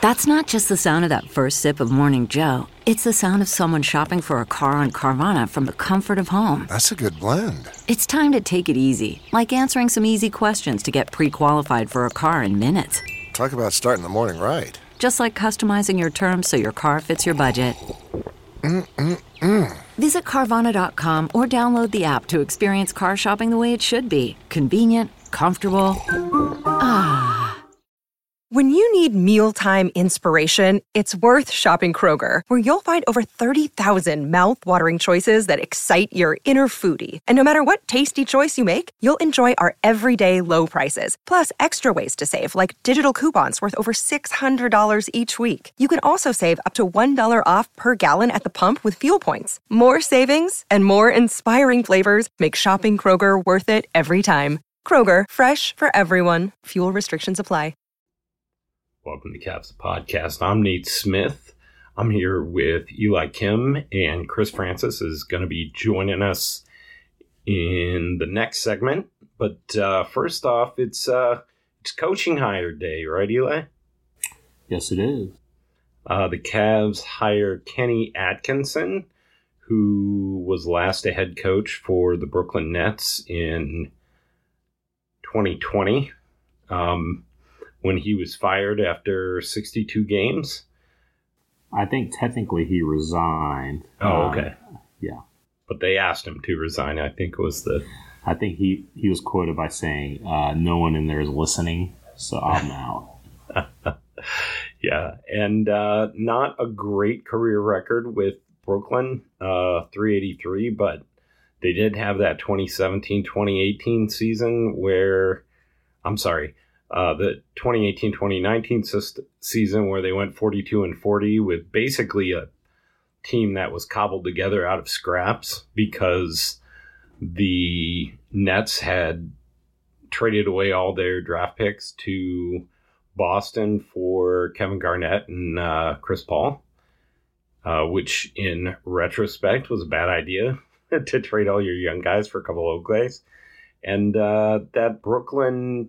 That's not just the sound of that first sip of Morning Joe. It's the sound of someone shopping for a car on Carvana from the comfort of home. That's a good blend. It's time to take it easy, like answering some easy questions to get pre-qualified for a car in minutes. Talk about starting the morning right. Just like customizing your terms so your car fits your budget. Visit Carvana.com or download the app to experience car shopping the way it should be. Convenient, comfortable. When you need mealtime inspiration, it's worth shopping Kroger, where you'll find over 30,000 mouth-watering choices that excite your inner foodie. And no matter what tasty choice you make, you'll enjoy our everyday low prices, plus extra ways to save, like digital coupons worth over $600 each week. You can also save up to $1 off per gallon at the pump with fuel points. More savings and more inspiring flavors make shopping Kroger worth it every time. Kroger, fresh for everyone. Fuel restrictions apply. Welcome to Cavs Podcast. I'm Nate Smith. I'm here with Eli Kim, and Chris Francis is going to be joining us in the next segment. But first off, it's coaching hire day, right, Eli? Yes, it is. The Cavs hire Kenny Atkinson, who was last a head coach for the Brooklyn Nets in 2020. When he was fired after 62 games. I think technically he resigned. Oh, okay. Yeah. But they asked him to resign, I think was the... I think he was quoted by saying, no one in there is listening, so I'm out. Yeah, and not a great career record with Brooklyn, 383, but they did have that 2017-2018 season where... I'm sorry... the 2018-2019 season where they went 42-40 with basically a team that was cobbled together out of scraps because the Nets had traded away all their draft picks to Boston for Kevin Garnett and Chris Paul, which in retrospect was a bad idea to trade all your young guys for a couple of old guys. And that Brooklyn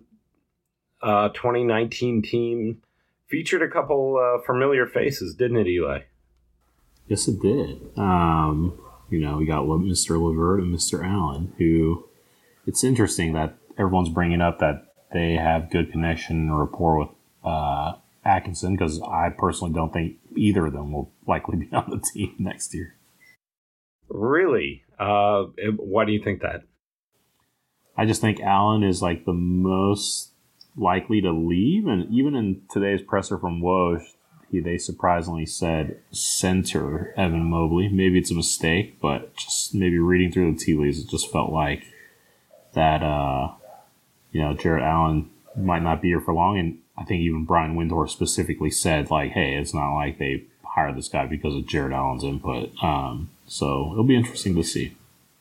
2019 team featured a couple familiar faces, didn't it, Eli? Yes, it did. We got Mr. LeVert and Mr. Allen, who it's interesting that everyone's bringing up that they have good connection and rapport with Atkinson, because I personally don't think either of them will likely be on the team next year. Really? Why do you think that? I just think Allen is like the most likely to leave, and even in today's presser from Woj, they surprisingly said center Evan Mobley. Maybe it's a mistake, but just maybe reading through the tea leaves, it just felt like that Jarrett Allen might not be here for long. And I think even Brian Windhorst specifically said, like, hey, it's not like they hired this guy because of Jarrett Allen's input. So it'll be interesting to see.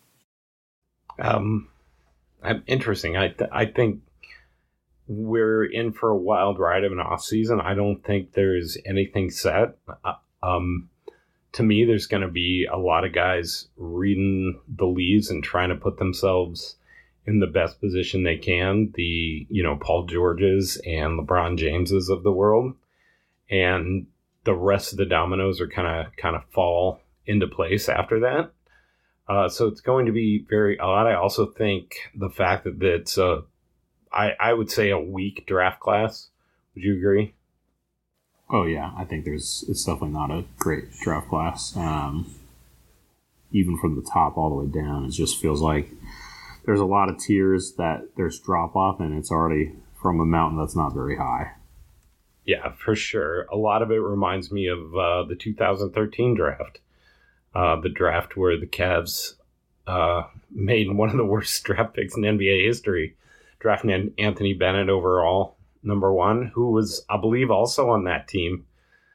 Interesting. I think we're in for a wild ride of an off season. I don't think there's anything set. To me, there's going to be a lot of guys reading the leaves and trying to put themselves in the best position they can. The, Paul Georges and LeBron Jameses of the world, and the rest of the dominoes are kind of fall into place after that. So it's going to be very odd. I also think the fact that it's I would say a weak draft class. Would you agree? Oh, yeah. I think it's definitely not a great draft class. Even from the top all the way down, it just feels like there's a lot of tiers that there's drop-off, and it's already from a mountain that's not very high. Yeah, for sure. A lot of it reminds me of the 2013 draft. The draft where the Cavs made one of the worst draft picks in NBA history, drafting Anthony Bennett overall, number one, who was, I believe, also on that team.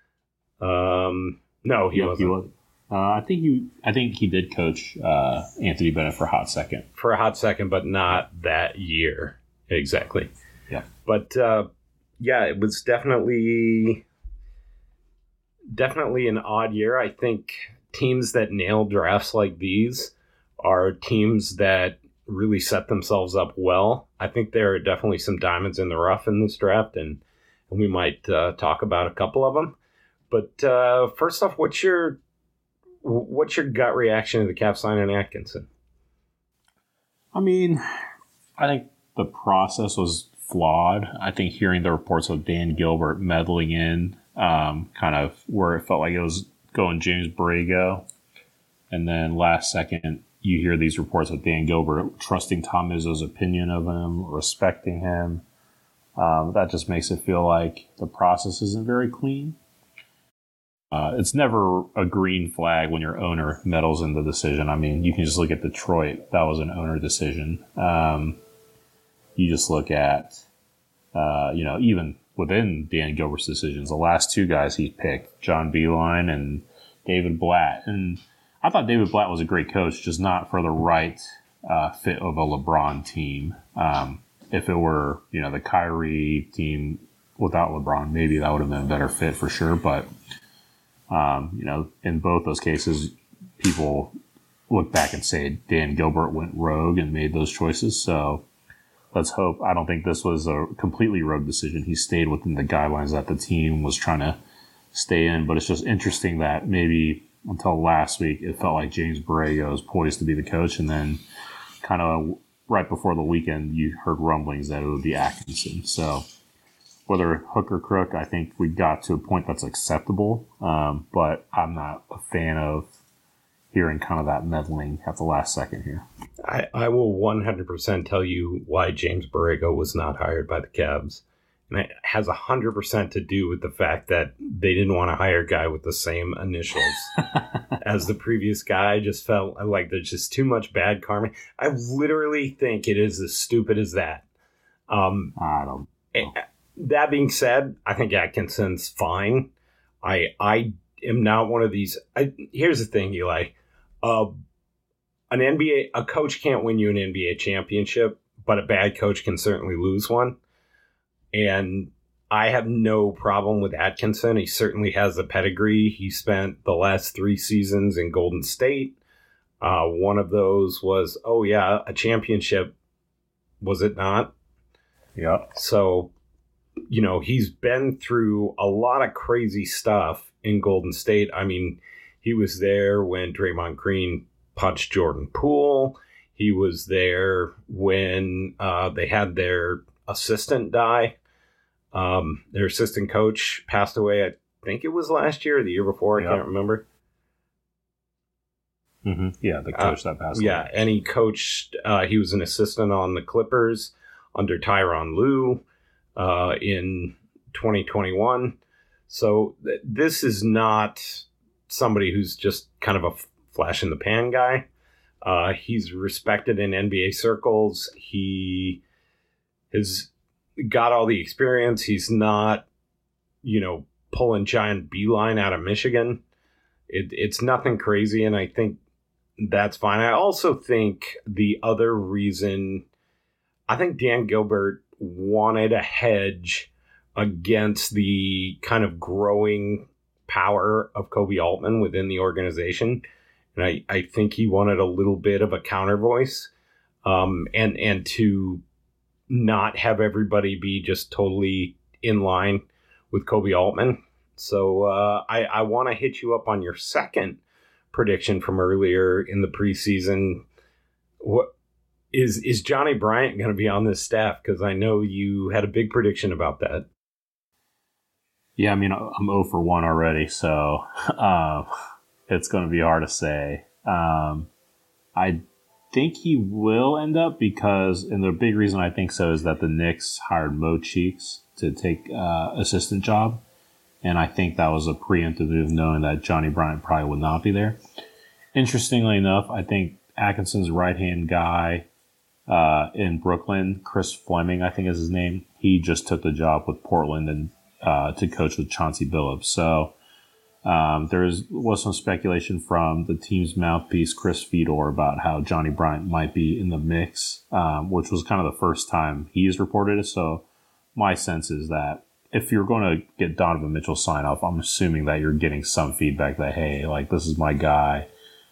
No, he wasn't. I think he did coach Anthony Bennett for a hot second. For a hot second, but not that year. Exactly. Yeah. But, it was definitely an odd year. I think teams that nail drafts like these are teams that really set themselves up well. I think there are definitely some diamonds in the rough in this draft, and and we might talk about a couple of them. But first off, what's your gut reaction to the Cavs signing Atkinson? I mean, I think the process was flawed. I think hearing the reports of Dan Gilbert meddling in kind of where it felt like it was going James Borrego, and then last second you hear these reports of Dan Gilbert trusting Tom Izzo's opinion of him, respecting him. That just makes it feel like the process isn't very clean. It's never a green flag when your owner meddles in the decision. I mean, you can just look at Detroit. That was an owner decision. You just look at, even within Dan Gilbert's decisions, the last two guys he picked, John Beilein and David Blatt. And I thought David Blatt was a great coach, just not for the right fit of a LeBron team. If it were, the Kyrie team without LeBron, maybe that would have been a better fit for sure. But, in both those cases, people look back and say Dan Gilbert went rogue and made those choices. So let's hope. I don't think this was a completely rogue decision. He stayed within the guidelines that the team was trying to stay in. But it's just interesting that maybe until last week, it felt like James Borrego was poised to be the coach. And then kind of right before the weekend, you heard rumblings that it would be Atkinson. So whether hook or crook, I think we got to a point that's acceptable. But I'm not a fan of hearing kind of that meddling at the last second here. I will 100% tell you why James Borrego was not hired by the Cavs. And it has 100% to do with the fact that they didn't want to hire a guy with the same initials as the previous guy. I just felt like there's just too much bad karma. I literally think it is as stupid as that. I don't know. That being said, I think Atkinson's fine. I am not one of these. Here's the thing, Eli. A coach can't win you an NBA championship, but a bad coach can certainly lose one. And I have no problem with Atkinson. He certainly has the pedigree. He spent the last 3 seasons in Golden State. One of those was, a championship. Was it not? Yeah. So, he's been through a lot of crazy stuff in Golden State. I mean, he was there when Draymond Green punched Jordan Poole. He was there when they had their assistant die. Their assistant coach passed away. I think it was last year or the year before. I can't remember. Mm-hmm. Yeah, the coach that passed away. Yeah, and he coached. He was an assistant on the Clippers under Tyronn Lue in 2021. So this is not somebody who's just kind of a flash in the pan guy. He's respected in NBA circles. He has got all the experience. He's not, pulling John Beilein out of Michigan. It's nothing crazy, and I think that's fine. I also think the other reason, I think Dan Gilbert wanted a hedge against the kind of growing power of Kobe Altman within the organization. And I think he wanted a little bit of a counter voice, and to not have everybody be just totally in line with Kobe Altman. So I want to hit you up on your second prediction from earlier in the preseason. What is Johnny Bryant going to be on this staff? Because I know you had a big prediction about that. Yeah, I mean, I'm 0 for 1 already, so it's going to be hard to say. I think he will end up and the big reason I think so is that the Knicks hired Mo Cheeks to take assistant job. And I think that was a preemptive move, knowing that Johnny Bryant probably would not be there. Interestingly enough, I think Atkinson's right-hand guy in Brooklyn, Chris Fleming, I think is his name, he just took the job with Portland and to coach with Chauncey Billups. So there was some speculation from the team's mouthpiece, Chris Fedor, about how Johnny Bryant might be in the mix, which was kind of the first time he's reported it. So my sense is that if you're going to get Donovan Mitchell sign off, I'm assuming that you're getting some feedback that, hey, like, this is my guy.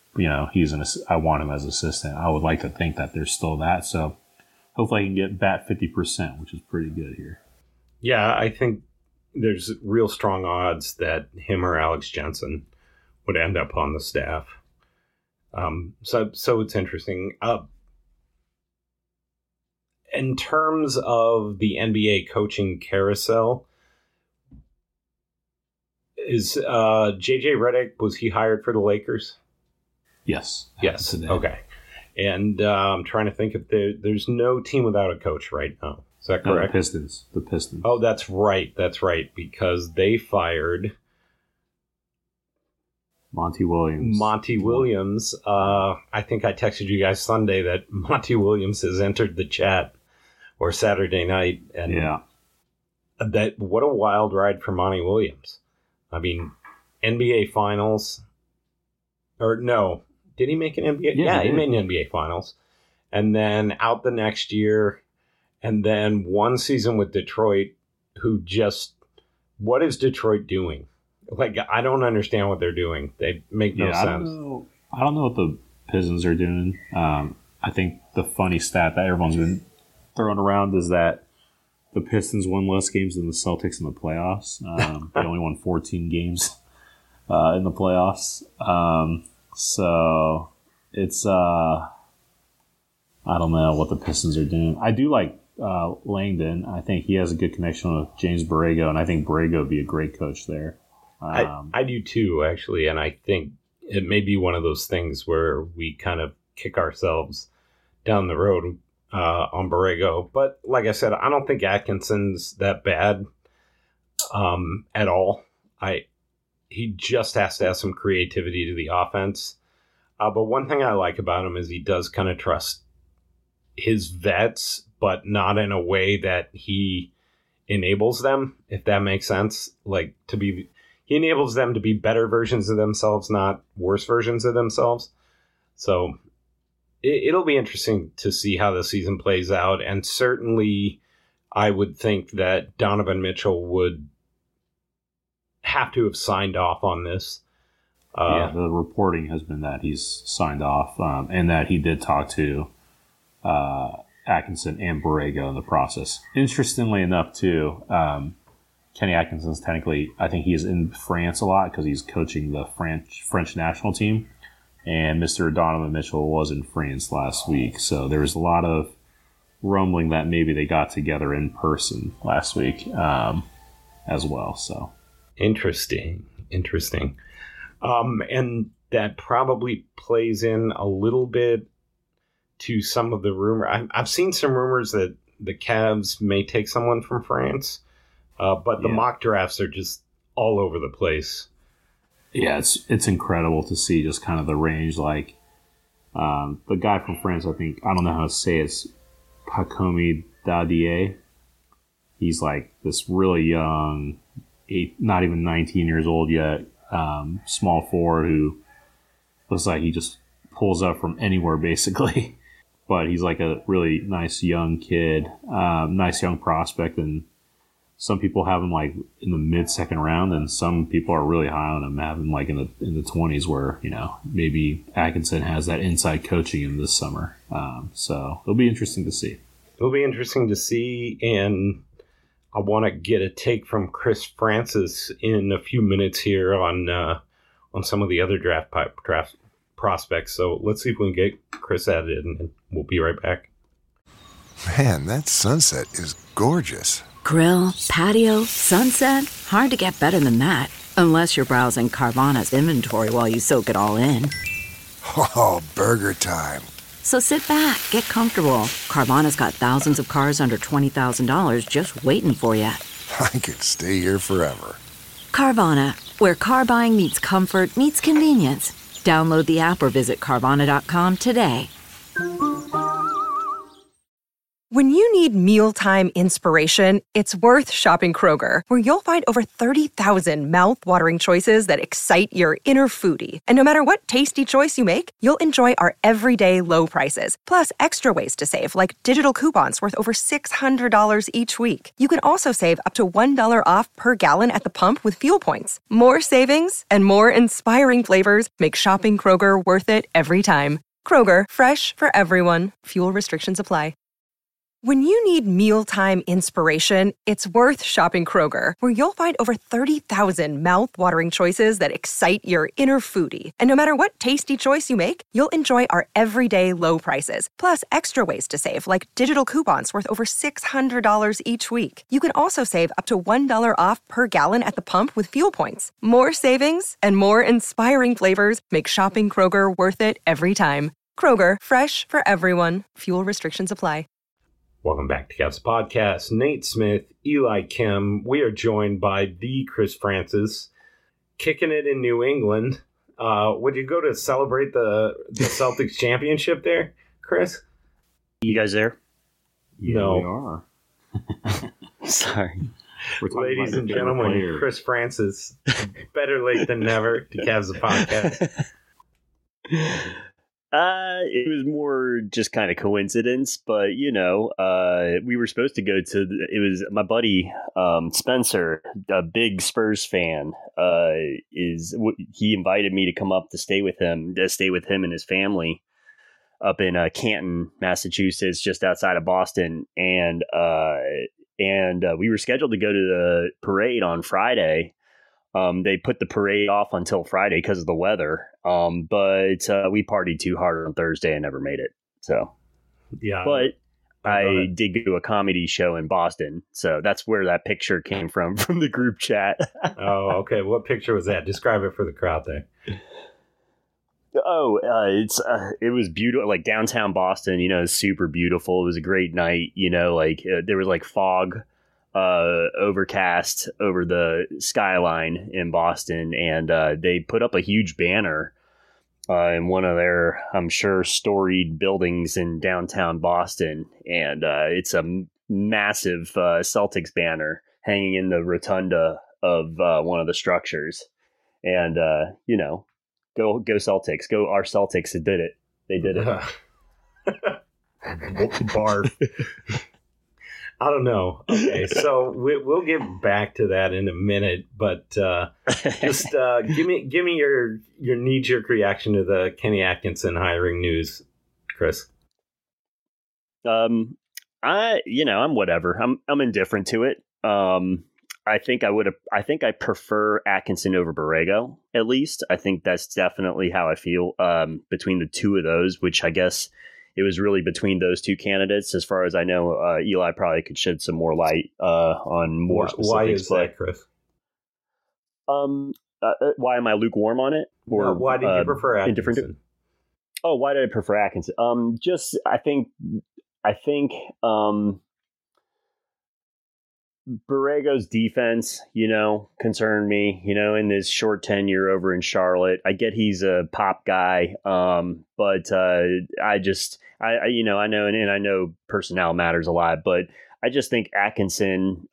I want him as assistant. I would like to think that there's still that. So hopefully I can get bat 50%, which is pretty good here. Yeah, I think there's real strong odds that him or Alex Jensen would end up on the staff. So it's interesting. In terms of the NBA coaching carousel, is JJ Redick, was he hired for the Lakers? Yes. Yes. Okay. And I'm trying to think if there's no team without a coach right now. Is that correct? The Pistons. Oh, that's right. Because they fired Monty Williams. I think I texted you guys Sunday that Monty Williams has entered the chat, or Saturday night. And yeah. What a wild ride for Monty Williams. I mean, NBA Finals. Or no. Did he make an NBA? Yeah, he made an NBA Finals. And then out the next year. And then one season with Detroit, what is Detroit doing? Like, I don't understand what they're doing. They make no sense. I don't know what the Pistons are doing. I think the funny stat that everyone's been throwing around is that the Pistons won less games than the Celtics in the playoffs. They only won 14 games in the playoffs. So it's I don't know what the Pistons are doing. I do like Langdon. I think he has a good connection with James Borrego, and I think Borrego would be a great coach there. I do too, actually, and I think it may be one of those things where we kind of kick ourselves down the road on Borrego. But like I said, I don't think Atkinson's that bad at all. He just has to have some creativity to the offense. But one thing I like about him is he does kind of trust his vets, but not in a way that he enables them, if that makes sense. He enables them to be better versions of themselves, not worse versions of themselves. So it'll be interesting to see how the season plays out. And certainly I would think that Donovan Mitchell would have to have signed off on this. The reporting has been that he's signed off and that he did talk to Atkinson and Borrego in the process. Interestingly enough, too, Kenny Atkinson's technically, I think he's in France a lot because he's coaching the French national team. And Mr. Donovan Mitchell was in France last week. So there was a lot of rumbling that maybe they got together in person last week as well. So Interesting. And that probably plays in a little bit to some of the rumor. I've seen some rumors that the Cavs may take someone from France. But the mock drafts are just all over the place. Yeah, it's incredible to see just kind of the range. Like the guy from France, I don't know how to say it, it's Hakomi Dadier. He's like this really young, not even 19 years old yet, small forward who looks like he just pulls up from anywhere basically. But he's like a really nice young kid, nice young prospect, and some people have him like in the mid-second round, and some people are really high on him, have him like in the 20s, where maybe Atkinson has that inside coaching him this summer. So it'll be interesting to see. And I want to get a take from Chris Francis in a few minutes here on some of the other draft prospects. So let's see if we can get Chris added, and we'll be right back. Man, that sunset is gorgeous. Grill, patio, sunset. Hard to get better than that. Unless you're browsing Carvana's inventory while you soak it all in. Oh, burger time. So sit back, get comfortable. Carvana's got thousands of cars under $20,000 just waiting for you. I could stay here forever. Carvana, where car buying meets comfort meets convenience. Download the app or visit Carvana.com today. When you need mealtime inspiration, it's worth shopping Kroger, where you'll find over 30,000 mouth-watering choices that excite your inner foodie. And no matter what tasty choice you make, you'll enjoy our everyday low prices, plus extra ways to save, like digital coupons worth over $600 each week. You can also save up to $1 off per gallon at the pump with fuel points. More savings and more inspiring flavors make shopping Kroger worth it every time. Kroger, fresh for everyone. Fuel restrictions apply. When you need mealtime inspiration, it's worth shopping Kroger, where you'll find over 30,000 mouth-watering choices that excite your inner foodie. And no matter what tasty choice you make, you'll enjoy our everyday low prices, plus extra ways to save, like digital coupons worth over $600 each week. You can also save up to $1 off per gallon at the pump with fuel points. More savings and more inspiring flavors make shopping Kroger worth it every time. Kroger, fresh for everyone. Fuel restrictions apply. Welcome back to Cavs Podcast. Nate Smith, Eli Kim. We are joined by the Chris Francis, kicking it in New England. Would you go to celebrate the Celtics championship there, Chris? You guys there? Yeah, No. we are. Sorry. We're talking Ladies about and your favorite gentlemen, player. Chris Francis. Better late than never to Cavs Podcast. It was more just kind of coincidence, but we were supposed to go to. It was my buddy Spencer, a big Spurs fan. He invited me to come up to stay with him and his family up in Canton, Massachusetts, just outside of Boston, and we were scheduled to go to the parade on Friday. They put the parade off until Friday because of the weather. But we partied too hard on Thursday and never made it. So, Yeah. but I did go to a comedy show in Boston. So that's where that picture came from the group chat. Oh, okay. What picture was that? Describe it for the crowd there. It was beautiful, like downtown Boston, super beautiful. It was a great night, there was like fog, overcast over the skyline in Boston, and they put up a huge banner in one of their, I'm sure, storied buildings in downtown Boston, and it's a massive Celtics banner hanging in the rotunda of one of the structures, and go Celtics, go our Celtics. They did it. They did it. Barf. I don't know. Okay, so we'll get back to that in a minute, but just give me your knee-jerk reaction to the Kenny Atkinson hiring news, Chris. I'm whatever. I'm indifferent to it. I think I prefer Atkinson over Borrego, at least. I think that's definitely how I feel between the two of those, which I guess it was really between those two candidates. As far as I know, Eli probably could shed some more light on more specifics. Why is that, Chris? Why am I lukewarm on it? Or why did you prefer Atkinson? Why did I prefer Atkinson? I think Borrego's defense, concerned me, in his short tenure over in Charlotte. I get he's a pop guy, but I know, and I know personnel matters a lot, but I just think Atkinson,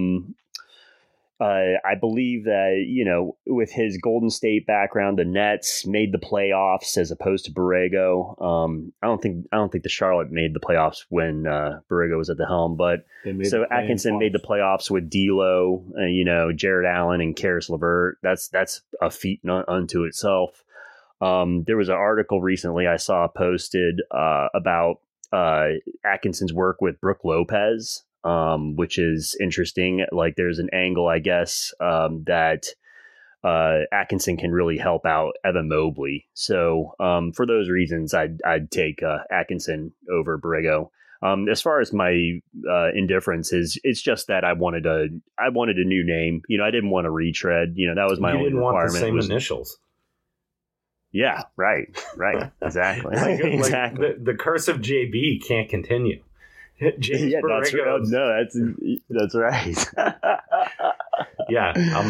I believe that, with his Golden State background, the Nets made the playoffs as opposed to Borrego. I don't think the Charlotte made the playoffs when Borrego was at the helm, but so Atkinson made the playoffs with D'Lo, Jared Allen and Karis LeVert. That's a feat unto itself. There was an article recently I saw posted about Atkinson's work with Brooke Lopez, which is interesting. Like there's an angle, I guess, that Atkinson can really help out Evan Mobley. So for those reasons, I'd take Atkinson over Borrego. As far as my indifference is, it's just that I wanted a new name. I didn't want to retread. That was my only requirement. You didn't want the same initials. Yeah, right, exactly. Exactly. The curse of JB can't continue. James that's right. No, that's right. Yeah,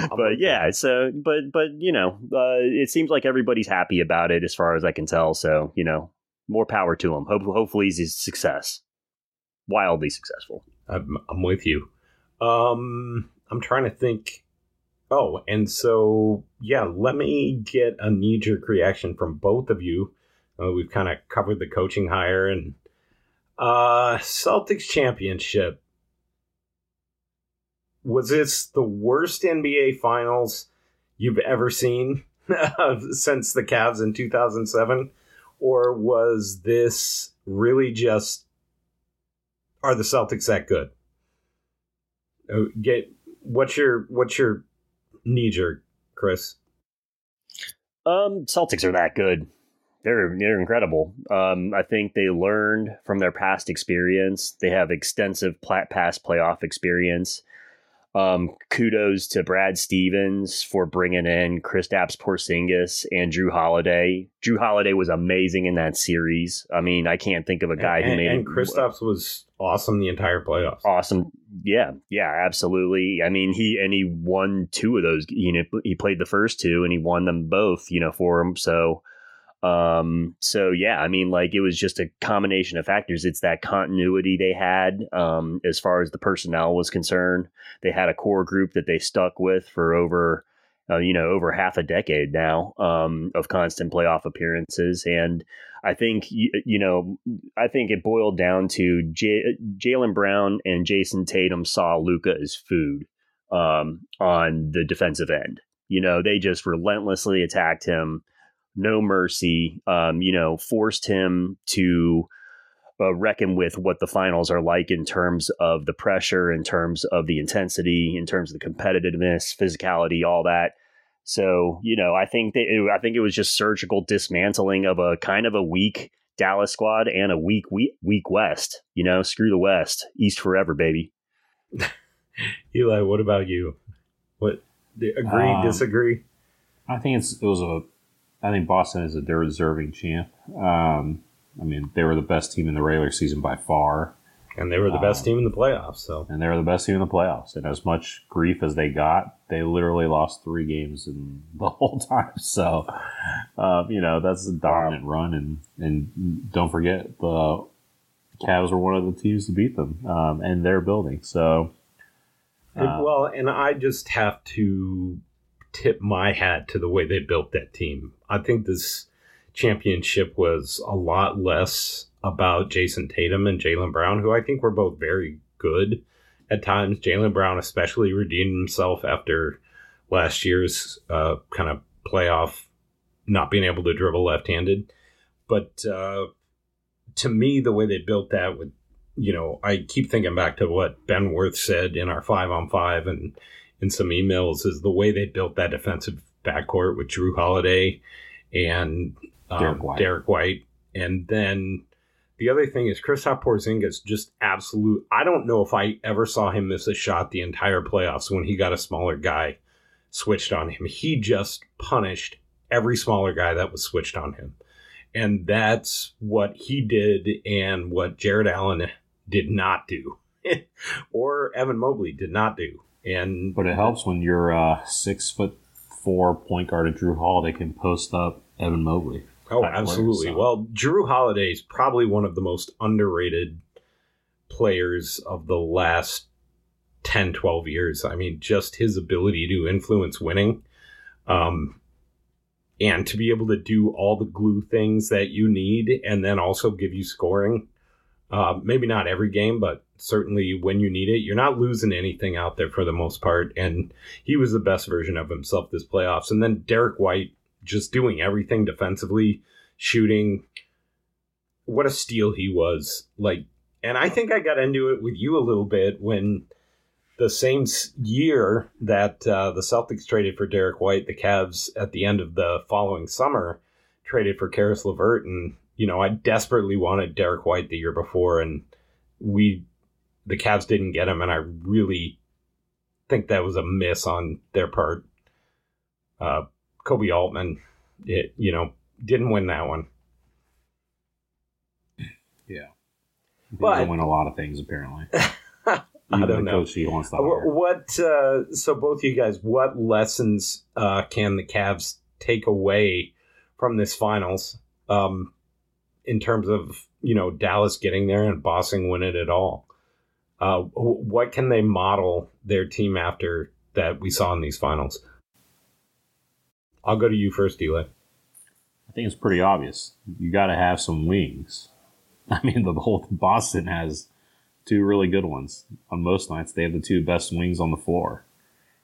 it seems like everybody's happy about it as far as I can tell. So more power to him. Hopefully he's a success, wildly successful. I'm with you. I'm trying to think. Oh, and so let me get a knee-jerk reaction from both of you. We've kind of covered the coaching hire and. Celtics championship. Was this the worst NBA finals you've ever seen since the Cavs in 2007? Or was this really just are the Celtics that good? What's your knee jerk, Chris? Celtics are that good. They're incredible. I think they learned from their past experience. They have extensive past playoff experience. Kudos to Brad Stevens for bringing in Kristaps Porzingis and Drew Holiday. Drew Holiday was amazing in that series. I mean, I can't think of a guy who made it. And Kristaps was awesome the entire playoffs. Awesome. Yeah, absolutely. I mean, he won 2 of those. He played the first 2 and he won them both, for him. So yeah, I mean, like, it was just a combination of factors. It's that continuity they had, as far as the personnel was concerned. They had a core group that they stuck with for over half a decade now, of constant playoff appearances. And I think, I think it boiled down to Jaylen Brown and Jason Tatum saw Luka as food, on the defensive end. They just relentlessly attacked him. No mercy, forced him to reckon with what the finals are like in terms of the pressure, in terms of the intensity, in terms of the competitiveness, physicality, all that. So, I think it was just surgical dismantling of a kind of a weak Dallas squad and a weak West. Screw the West, East forever, baby. Eli, what about you? What, agree, disagree? I think I think Boston is a deserving champ. I mean, they were the best team in the regular season by far. And they were the best team in the playoffs. And they were the best team in the playoffs. And as much grief as they got, they literally lost 3 games in the whole time. So, that's a dominant run. And don't forget, the Cavs were one of the teams to beat them in their building. So, and I just have to tip my hat to the way they built that team. I think this championship was a lot less about Jason Tatum and Jaylen Brown, who I think were both very good at times. Jaylen Brown especially redeemed himself after last year's kind of playoff not being able to dribble left-handed. But to me, the way they built that with, I keep thinking back to what Ben Worth said in our 5-on-5 and in some emails, is the way they built that defensive backcourt with Drew Holiday and Derek White. And then the other thing is Kristaps Porzingis, just absolute. I don't know if I ever saw him miss a shot the entire playoffs when he got a smaller guy switched on him. He just punished every smaller guy that was switched on him. And that's what he did and what Jared Allen did not do or Evan Mobley did not do. But it helps when you're 6'4" point guard and Drew Holiday can post up Evan Mobley. Oh, absolutely. Well, Drew Holiday is probably one of the most underrated players of the last 10, 12 years. I mean, just his ability to influence winning and to be able to do all the glue things that you need and then also give you scoring. Maybe not every game, but certainly when you need it. You're not losing anything out there for the most part. And he was the best version of himself this playoffs. And then Derek White just doing everything defensively, shooting. What a steal he was. And I think I got into it with you a little bit when the same year that the Celtics traded for Derek White, the Cavs at the end of the following summer traded for Karis LeVert. And, I desperately wanted Derek White the year before, and the Cavs didn't get him, and I really think that was a miss on their part. Kobe Altman, didn't win that one. Yeah. He doesn't win a lot of things, apparently. I don't know. Coach he wants to hire. So both of you guys, what lessons can the Cavs take away from this finals in terms of, Dallas getting there and bossing win it at all? What can they model their team after that we saw in these finals? I'll go to you first, Eli. I think it's pretty obvious. You got to have some wings. I mean, the whole Boston has 2 really good ones. On most nights, they have the 2 best wings on the floor.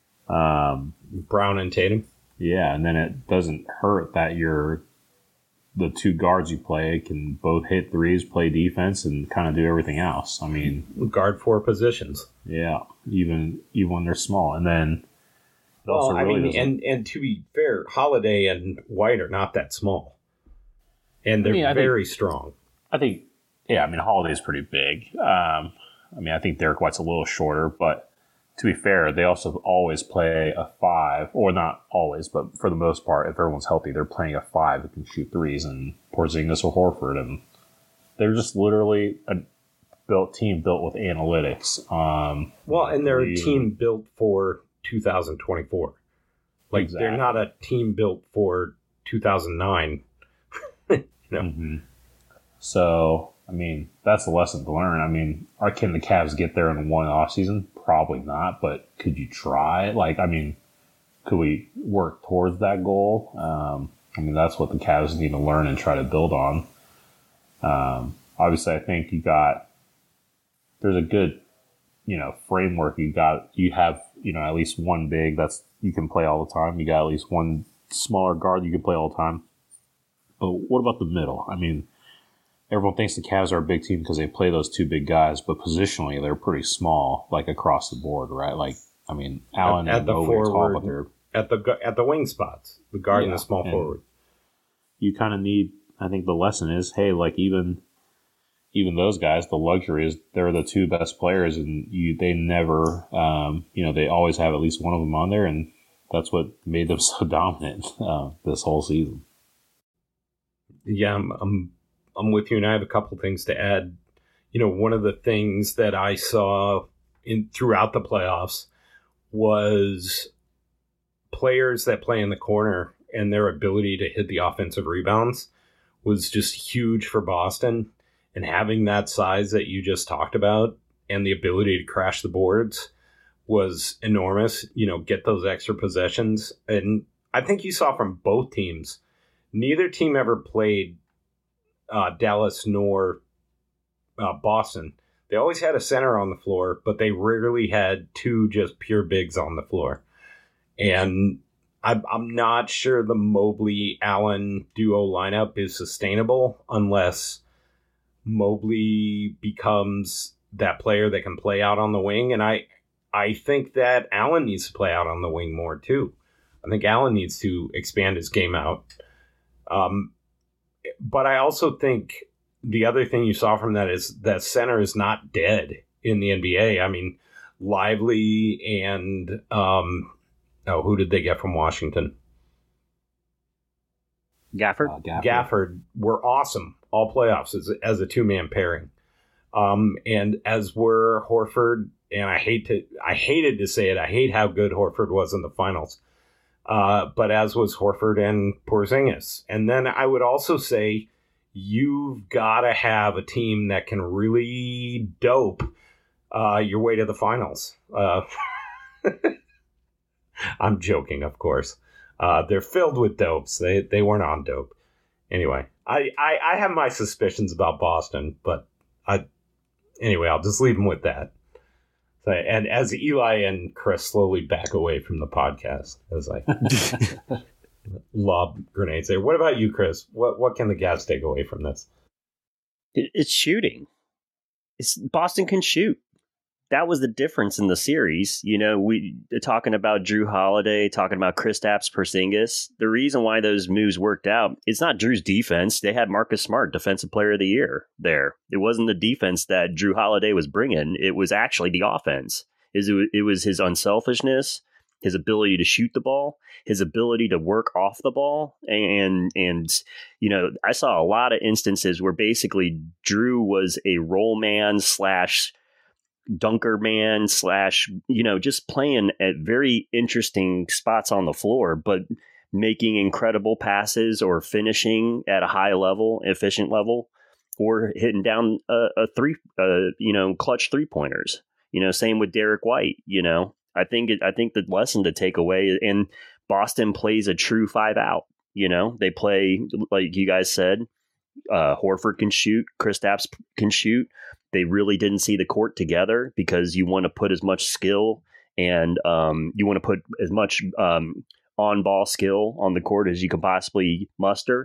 Brown and Tatum? Yeah, and then it doesn't hurt that your the two guards you play can both hit threes, play defense, and kind of do everything else. I mean, guard 4 positions. Yeah, even when they're small, and then. Well, I mean, and to be fair, Holiday and White are not that small, and they're very strong. I think, yeah, I mean, Holiday's pretty big. I mean, I think Derek White's a little shorter, but to be fair, they also always play a 5, or not always, but for the most part, if everyone's healthy, they're playing a 5 that can shoot threes, and Porzingis or Horford, and they're just literally a team built with analytics. Well, and they're a team built for 2024. Like, exactly. They're not a team built for 2009. You know? Mm-hmm. So, I mean, that's the lesson to learn. I mean, can the Cavs get there in one offseason? Probably not, but could you try? Like, I mean, could we work towards that goal? I mean, that's what the Cavs need to learn and try to build on. Obviously, I think there's a good, framework. You have, at least one big that's you can play all the time. You got at least one smaller guard you can play all the time. But what about the middle? I mean, everyone thinks the Cavs are a big team because they play those two big guys, but positionally they're pretty small, like across the board, right? Like, I mean, Allen at the forward, at the wing spots, the guard and the small forward. You kind of need. I think the lesson is, hey, like even those guys, the luxury is they're the two best players, and they never, they always have at least one of them on there, and that's what made them so dominant this whole season. Yeah, I'm with you, and I have a couple things to add. One of the things that I saw throughout the playoffs was players that play in the corner and their ability to hit the offensive rebounds was just huge for Boston. And having that size that you just talked about and the ability to crash the boards was enormous. Get those extra possessions. And I think you saw from both teams, neither team ever played Dallas nor Boston. They always had a center on the floor, but they rarely had two just pure bigs on the floor. And I'm not sure the Mobley-Allen duo lineup is sustainable unless Mobley becomes that player that can play out on the wing. And I think that Allen needs to play out on the wing more too. I think Allen needs to expand his game out. But I also think the other thing you saw from that is that center is not dead in the NBA. I mean, Lively and who did they get from Washington? Gafford. Gafford were awesome all playoffs as a two-man pairing. And as were Horford, and I hated to say it, I hate how good Horford was in the finals. But as was Horford and Porzingis. And then I would also say you've got to have a team that can really dope your way to the finals. I'm joking, of course. They're filled with dopes. They weren't on dope. Anyway, I have my suspicions about Boston, but I'll just leave them with that. So, and as Eli and Chris slowly back away from the podcast, as I lob grenades there. What about you, Chris? What can the Cavs take away from this? It's shooting. Boston can shoot. That was the difference in the series. We talking about Jrue Holiday, talking about Kristaps Porzingis. The reason why those moves worked out, it's not Drew's defense. They had Marcus Smart, Defensive Player of the Year there. It wasn't the defense that Jrue Holiday was bringing. It was actually the offense. It was his unselfishness, his ability to shoot the ball, his ability to work off the ball. And I saw a lot of instances where basically Jrue was a roll man / dunker man / just playing at very interesting spots on the floor, but making incredible passes or finishing at a high level, efficient level, or hitting down a three, clutch 3-pointers. Same with Derek White. I think the lesson to take away, and Boston plays a true 5-out. They play, like you guys said, Horford can shoot, Kristaps can shoot. They really didn't see the court together because you want to put as much skill and you want to put as much on-ball skill on the court as you can possibly muster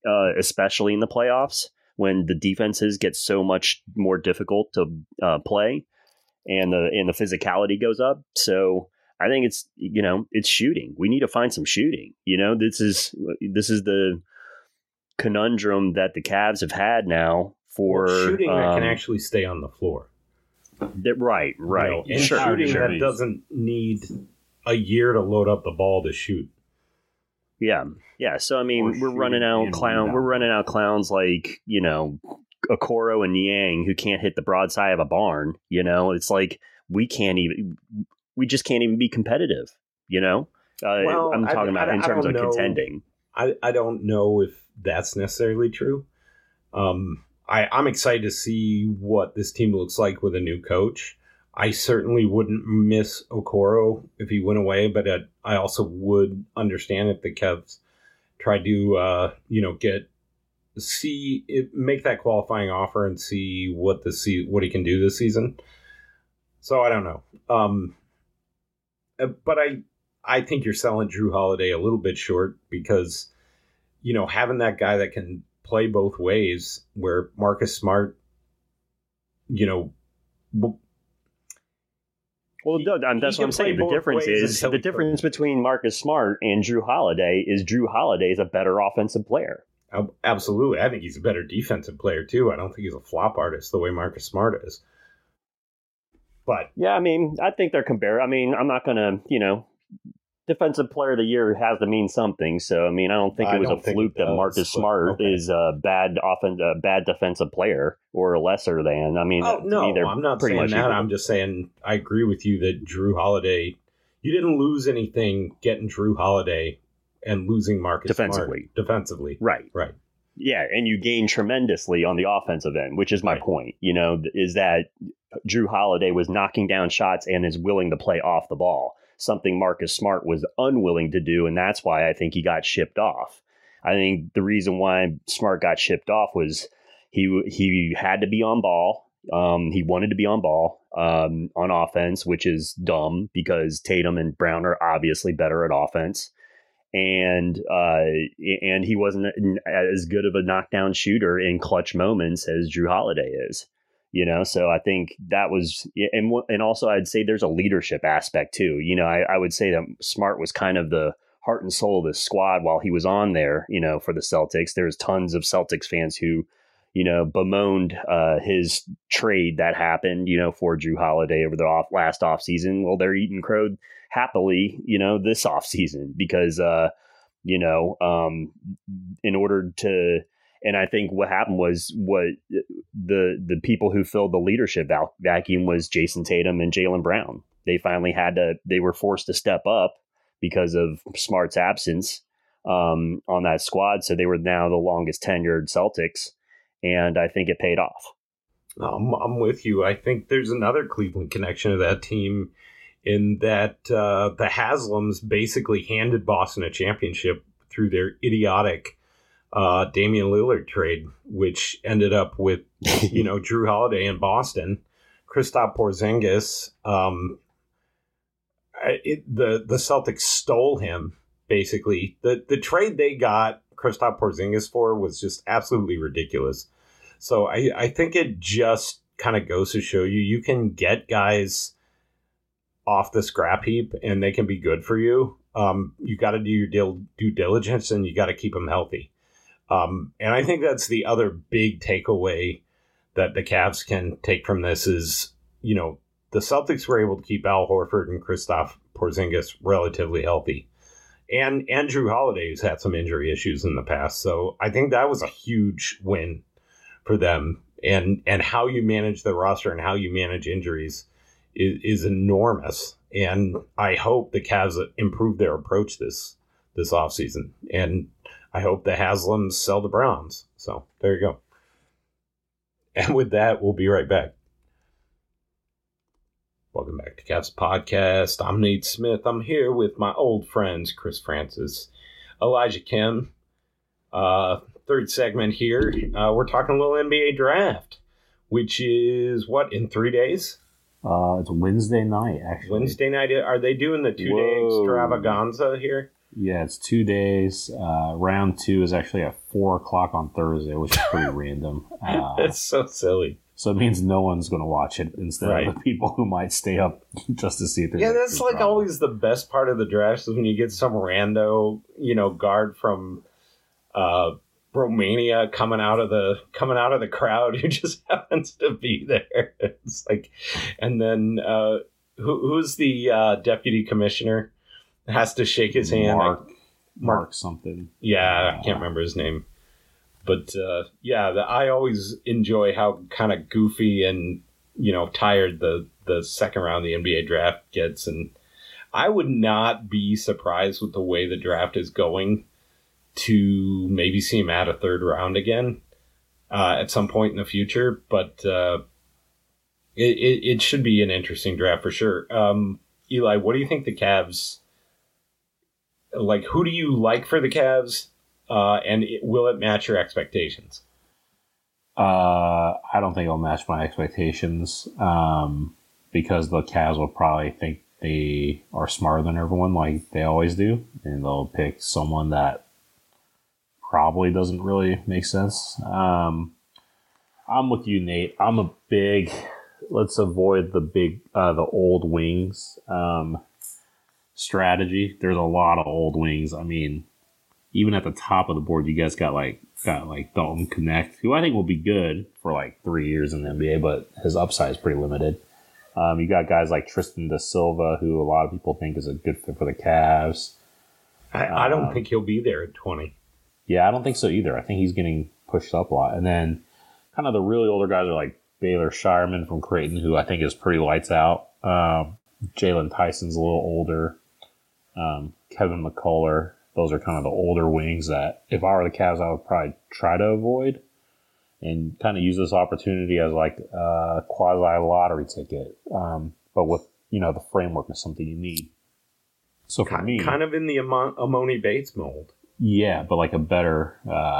especially in the playoffs when the defenses get so much more difficult to play and the physicality goes up. So I think it's shooting. We need to find some shooting. This is the conundrum that the Cavs have had now for shooting that can actually stay on the floor. Right. And shooting that doesn't need a year to load up the ball to shoot. Yeah. So I mean, we're running out clowns like Okoro and Niang who can't hit the broadside of a barn. It's like we just can't even be competitive. I'm talking about in terms of contending. I don't know if that's necessarily true. I'm excited to see what this team looks like with a new coach. I certainly wouldn't miss Okoro if he went away, but I also would understand if the Cavs tried to, make that qualifying offer and see what he can do this season. So I don't know. But I think you're selling Drew Holiday a little bit short because, having that guy that can play both ways where Marcus Smart, Well, that's what I'm saying. The difference between Marcus Smart and Drew Holiday is Drew Holiday is a better offensive player. Absolutely. I think he's a better defensive player, too. I don't think he's a flop artist the way Marcus Smart is. But yeah, I mean, I think they're comparable. I mean, I'm not going to, defensive player of the year has to mean something. So, I mean, I don't think it was a fluke that Marcus Smart is a bad defensive player or a lesser than. I mean, I'm not saying that. I'm just saying I agree with you that Drew Holiday, you didn't lose anything getting Drew Holiday and losing Marcus Smart defensively. Right. Yeah, and you gain tremendously on the offensive end, which is my point, is that Drew Holiday was knocking down shots and is willing to play off the ball, something Marcus Smart was unwilling to do, and that's why I think he got shipped off. I think the reason why Smart got shipped off was he had to be on ball. He wanted to be on ball on offense, which is dumb because Tatum and Brown are obviously better at offense. And he wasn't as good of a knockdown shooter in clutch moments as Drew Holiday is, so I think that was, and also I'd say there's a leadership aspect too. I would say that Smart was kind of the heart and soul of the squad while he was on there, for the Celtics. There's tons of Celtics fans who, bemoaned his trade that happened, for Drew Holiday over the last offseason. Well, they're eating crow happily, this offseason because, in order to, and I think what happened was what the people who filled the leadership vacuum was Jason Tatum and Jaylen Brown. They finally they were forced to step up because of Smart's absence on that squad. So they were now the longest tenured Celtics. And I think it paid off. I'm with you. I think there's another Cleveland connection to that team in that the Haslams basically handed Boston a championship through their idiotic Damian Lillard trade, which ended up with, Drew Holiday in Boston, Kristaps Porzingis. The Celtics stole him, basically. The trade they got Kristaps Porzingis for was just absolutely ridiculous. So I think it just kind of goes to show you can get guys off the scrap heap and they can be good for you. You got to do your due diligence and you got to keep them healthy. And I think that's the other big takeaway that the Cavs can take from this is, the Celtics were able to keep Al Horford and Kristaps Porzingis relatively healthy. And Drew Holiday has had some injury issues in the past. So I think that was a huge win for them. And how you manage the roster and how you manage injuries is enormous. And I hope the Cavs improve their approach this offseason. And I hope the Haslams sell the Browns. So there you go. And with that, we'll be right back. Welcome back to Cavs Podcast. I'm Nate Smith. I'm here with my old friends, Chris Francis, Elijah Kim. Third segment here. We're talking a little NBA draft, which is in 3 days? It's Wednesday night, actually. Wednesday night. Are they doing the 2-day extravaganza here? Yeah, it's 2 days. Round 2 is actually at 4 o'clock on Thursday, which is pretty random. It's so silly. So it means no one's going to watch it instead Right. of the people who might stay up just to see if there's Yeah, a that's true like drama. always the best part of the draft is when you get some rando, guard from Romania coming out of the crowd who just happens to be there. It's like, and then who's the deputy commissioner? Has to shake his hand. Mark something. Yeah, I can't remember his name. But I always enjoy how kind of goofy and tired the second round of the NBA draft gets, and I would not be surprised with the way the draft is going to maybe see him add a third round again at some point in the future. But it should be an interesting draft for sure. Eli, what do you think the Cavs? Like, who do you like for the Cavs? And will it match your expectations? I don't think it'll match my expectations because the Cavs will probably think they are smarter than everyone, like they always do, and they'll pick someone that probably doesn't really make sense. I'm with you, Nate. I'm a big. Let's avoid the old wings strategy. There's a lot of old wings. I mean, even at the top of the board, you guys got Dalton Connect, who I think will be good for like 3 years in the NBA, but his upside is pretty limited. You got guys like Tristan Da Silva, who a lot of people think is a good fit for the Cavs. I don't think he'll be there at 20. Yeah, I don't think so either. I think he's getting pushed up a lot. And then kind of the really older guys are like Baylor Shireman from Creighton, who I think is pretty lights out. Jalen Tyson's a little older. Kevin McCullough. Those are kind of the older wings that if I were the Cavs, I would probably try to avoid and kind of use this opportunity as like a quasi lottery ticket. But with, the framework is something you need. So for me, kind of in the Amoni Bates mold. Yeah, but like a better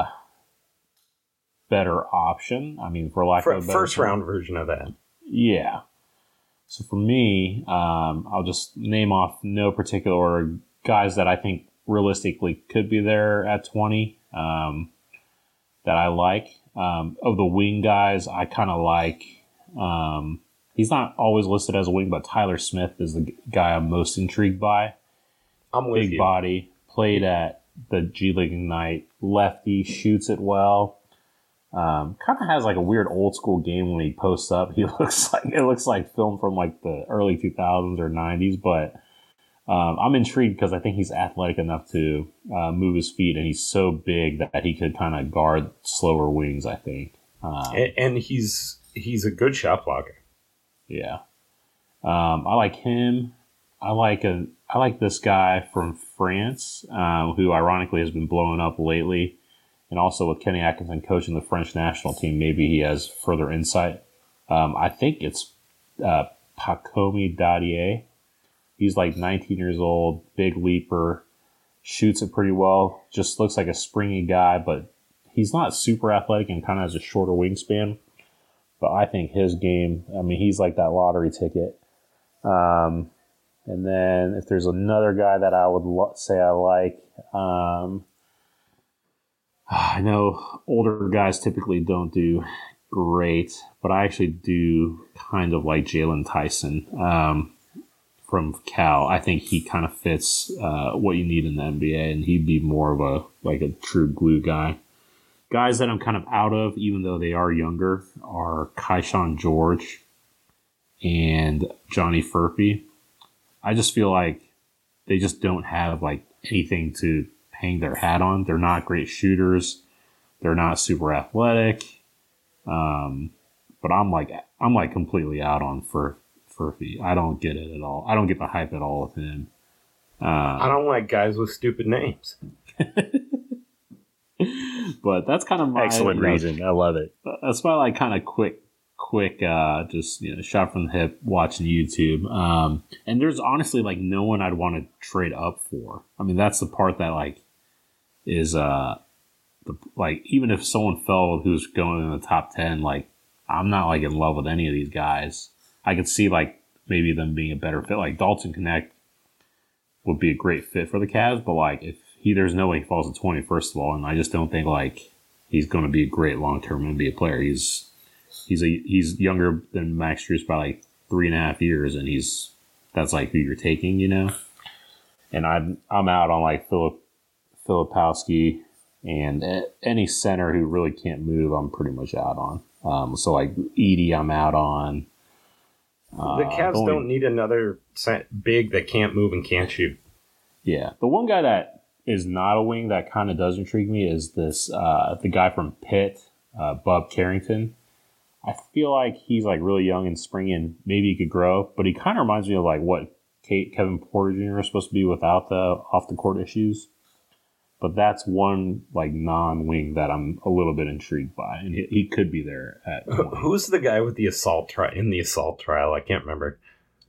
option. I mean, for lack of a better first term. round version of that. Yeah. So for me, I'll just name off no particular order guys that I think realistically could be there at 20 that I like. Of the wing guys, I kind of like, he's not always listed as a wing, but Tyler Smith is the guy I'm most intrigued by. I'm with you. Big body, played at the G League Ignite, lefty, shoots it well. Kind of has like a weird old school game when he posts up. It looks like film from like the early 2000s or 90s, but I'm intrigued because I think he's athletic enough to move his feet, and he's so big that he could kind of guard slower wings, I think. And he's a good shot blocker. Yeah. I like him. I like this guy from France, who ironically has been blowing up lately. And also with Kenny Atkinson coaching the French national team, maybe he has further insight. I think it's Pacomi Dadier. He's like 19 years old, big leaper, shoots it pretty well, just looks like a springy guy, but he's not super athletic and kind of has a shorter wingspan. But I think his game, I mean, he's like that lottery ticket. And then if there's another guy that I would say I like, I know older guys typically don't do great, but I actually do kind of like Jalen Tyson from Cal. I think he kind of fits what you need in the NBA, and he'd be more of a true glue guy. Guys that I'm kind of out of, even though they are younger, are Kaishan George and Johnny Furphy. I just feel like they just don't have like anything to hang their hat on. They're not great shooters. They're not super athletic. But I'm like completely out on Furphy. I don't get it at all. I don't get the hype at all with him. I don't like guys with stupid names. But that's kind of my excellent reason. I love it. That's my like kind of quick just shot from the hip watching YouTube. And there's honestly like no one I'd want to trade up for. I mean, that's the part that like is even if someone fell who's going in the top 10, like I'm not like in love with any of these guys. I could see like maybe them being a better fit, like Dalton Connect. would be a great fit for the Cavs. But like, if there's no way he falls to 20, first of all, and I just don't think like he's going to be a great long-term NBA player. He's younger than Max Strus by like 3.5 years, and that's like who you're taking, you know. And I'm out on like Filipowski and any center who really can't move. I'm pretty much out on. So like Edey, I'm out on. The Cavs don't need another big that can't move and can't shoot. Yeah, the one guy that is not a wing that kind of does intrigue me is this the guy from Pitt, Bub Carrington. I feel like he's like really young and springy, and maybe he could grow, but he kind of reminds me of like what Kevin Porter Jr. is supposed to be without the off the court issues. But that's one like non-wing that I'm a little bit intrigued by, and he could be there at. Who's the guy with the assault trial? I can't remember.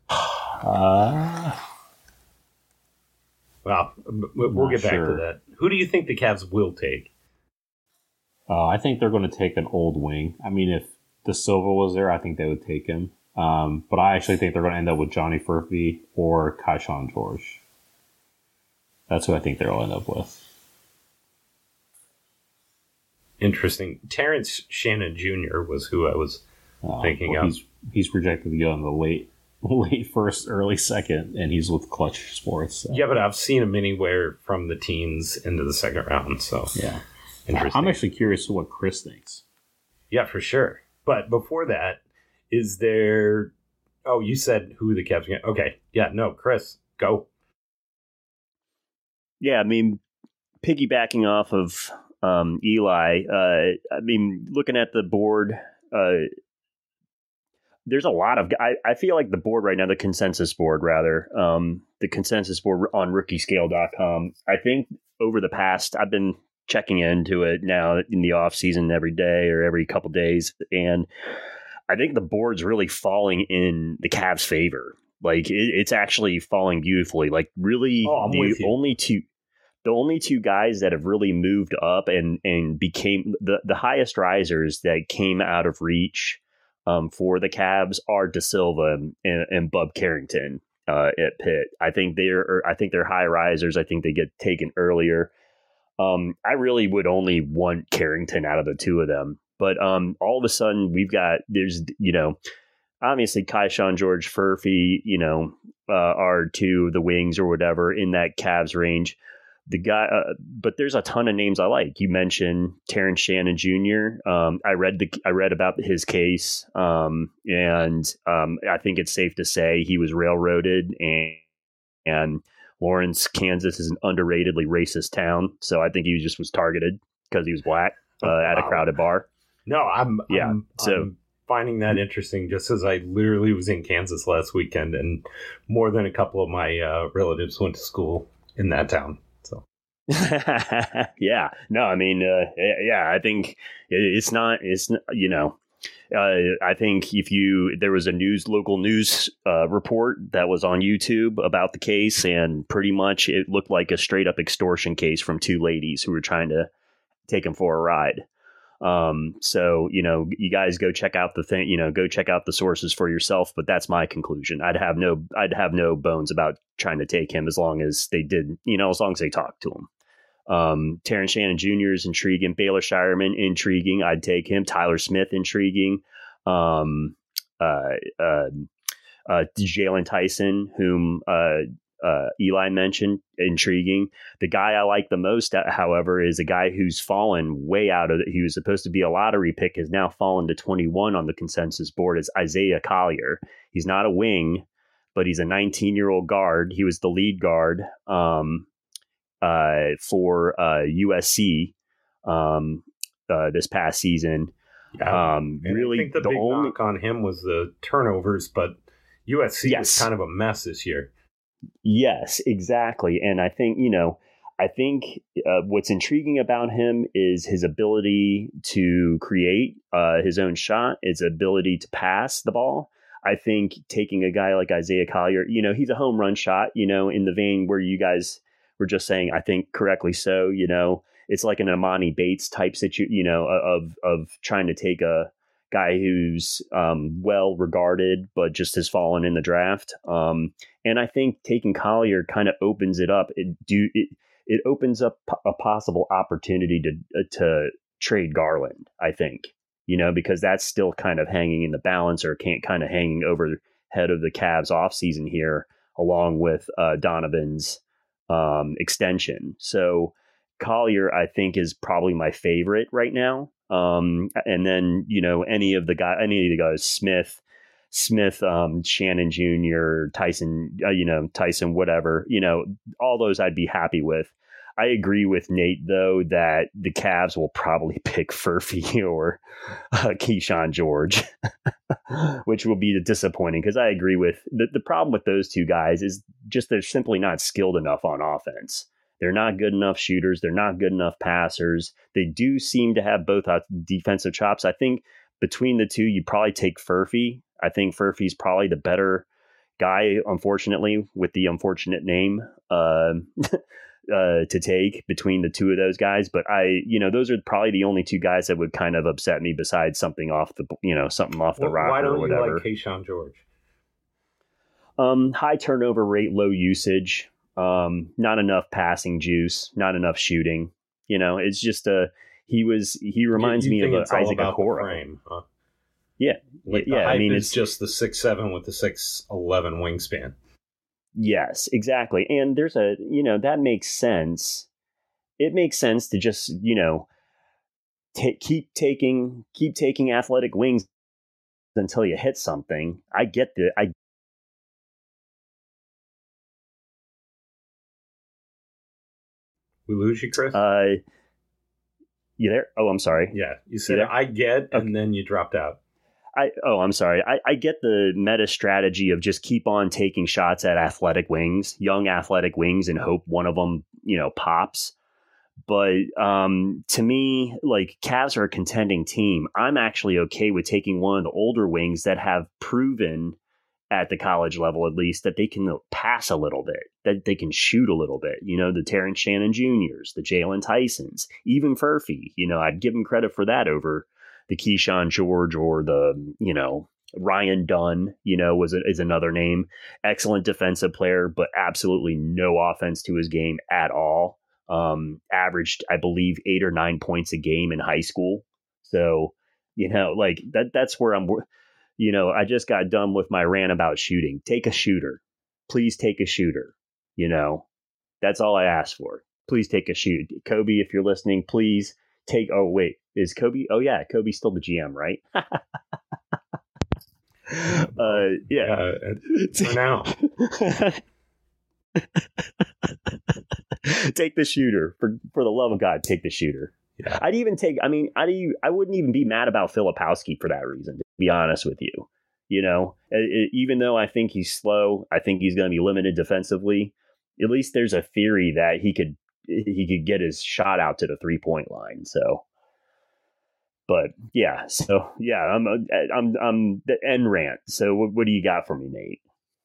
Well, we'll get back to that. Who do you think the Cavs will take? I think they're going to take an old wing. I mean, if De Silva was there, I think they would take him. But I actually think they're going to end up with Johnny Furphy or Kaishan George. That's who I think they'll end up with. Interesting. Terrence Shannon Jr. was who I was thinking of. He's projected to go in the late first, early second, and he's with Clutch Sports. So. Yeah, but I've seen him anywhere from the teens into the second round. So yeah, interesting. I'm actually curious what Chris thinks. Yeah, for sure. But before that, is there? Oh, you said who the Cavs are. Okay, yeah, no, Chris, go. Yeah, I mean, piggybacking off of Eli, I mean, looking at the board, there's a lot of. I feel like the board right now, the consensus board rather, the consensus board on rookiescale.com. I think over the past, I've been checking into it now in the off season every day or every couple days, and I think the board's really falling in the Cavs' favor. Like it's actually falling beautifully. Like really, the only two guys that have really moved up and became the highest risers that came out of reach for the Cavs are De Silva and Bub Carrington at Pitt. I think they're high risers. I think they get taken earlier. I really would only want Carrington out of the two of them. But all of a sudden there's obviously Kaishan George, Furphy, are two the wings or whatever in that Cavs range. The guy, but there's a ton of names I like. You mentioned Terrence Shannon Jr. I read about his case, and I think it's safe to say he was railroaded, and Lawrence, Kansas is an underratedly racist town, so I think he was targeted because he was black at a crowded bar. No, I'm finding that interesting. Just as I literally was in Kansas last weekend, and more than a couple of my relatives went to school in that town. So, yeah, no, I mean, I think it's not. I think there was a local news report that was on YouTube about the case, and pretty much it looked like a straight up extortion case from two ladies who were trying to take him for a ride. So, you guys go check out the thing, go check out the sources for yourself. But that's my conclusion. I'd have no bones about trying to take him as long as they did, as long as they talked to him. Terrence Shannon Jr. is intriguing. Baylor Shireman, intriguing. I'd take him. Tyler Smith, intriguing. Jalen Tyson, whom Eli mentioned, intriguing. The guy I like the most, however, is a guy who's fallen way out of it. He was supposed to be a lottery pick, has now fallen to 21 on the consensus board, is Isaiah Collier. He's not a wing, but he's a 19-year-old guard. He was the lead guard for USC this past season. Yeah. Really, I think the big knock on him was the turnovers, but USC was kind of a mess this year. Yes, exactly. And I think, what's intriguing about him is his ability to create his own shot, his ability to pass the ball. I think taking a guy like Isaiah Collier, he's a home run shot, in the vein where you guys were just saying, I think correctly so, it's like an Amani Bates type situation, of trying to take a guy who's well regarded, but just has fallen in the draft. And I think taking Collier kind of opens it up. It opens up a possible opportunity to trade Garland, I think, because that's still kind of hanging in the balance, or kind of hanging overhead of the Cavs offseason here, along with Donovan's extension. So Collier, I think, is probably my favorite right now. And then, any of the guys, Smith, Shannon Jr., Tyson, whatever, all those I'd be happy with. I agree with Nate, though, that the Cavs will probably pick Furphy or Keyshawn George, which will be disappointing, because I agree with the problem with those two guys is just they're simply not skilled enough on offense. They're not good enough shooters. They're not good enough passers. They do seem to have both defensive chops. I think between the two, you probably take Furphy. I think Furphy's probably the better guy, unfortunately, with the unfortunate name to take between the two of those guys. But those are probably the only two guys that would kind of upset me, besides something off the rocker. Why don't or whatever. You like Keyshawn George? High turnover rate, low usage, not enough passing juice, not enough shooting. It's just he reminds me of Isaac Okoro. Frame, huh? Yeah, it's just the 6'7" with the 6'11" wingspan. Yes, exactly. And there's that makes sense. It makes sense to just, keep taking athletic wings until you hit something. I get that. We lose you, Chris? You there? Oh, I'm sorry. Yeah, you said I get, and then you dropped out. I'm sorry. I get the meta strategy of just keep on taking shots at young athletic wings, and hope one of them, pops. But to me, like, Cavs are a contending team. I'm actually okay with taking one of the older wings that have proven at the college level, at least, that they can pass a little bit, that they can shoot a little bit. The Terrence Shannon Jr.'s, the Jalen Tysons, even Furphy. I'd give him credit for that over the Keyshawn George or the, Ryan Dunn, is another name. Excellent defensive player, but absolutely no offense to his game at all. Averaged, I believe, 8 or 9 points a game in high school. So, like that's where I'm, I just got done with my rant about shooting. Take a shooter. Please take a shooter. That's all I asked for. Please take a shoot. Kobe, if you're listening, please take. Oh, wait. Is Kobe? Oh, yeah. Kobe's still the GM, right? Yeah. For now. Take the shooter. For the love of God, take the shooter. Yeah. I wouldn't even be mad about Filipowski for that reason, to be honest with you. Even though I think he's slow, I think he's going to be limited defensively. At least there's a theory that he could get his shot out to the 3-point line. So, but yeah, I'm the end rant. So what do you got for me, Nate?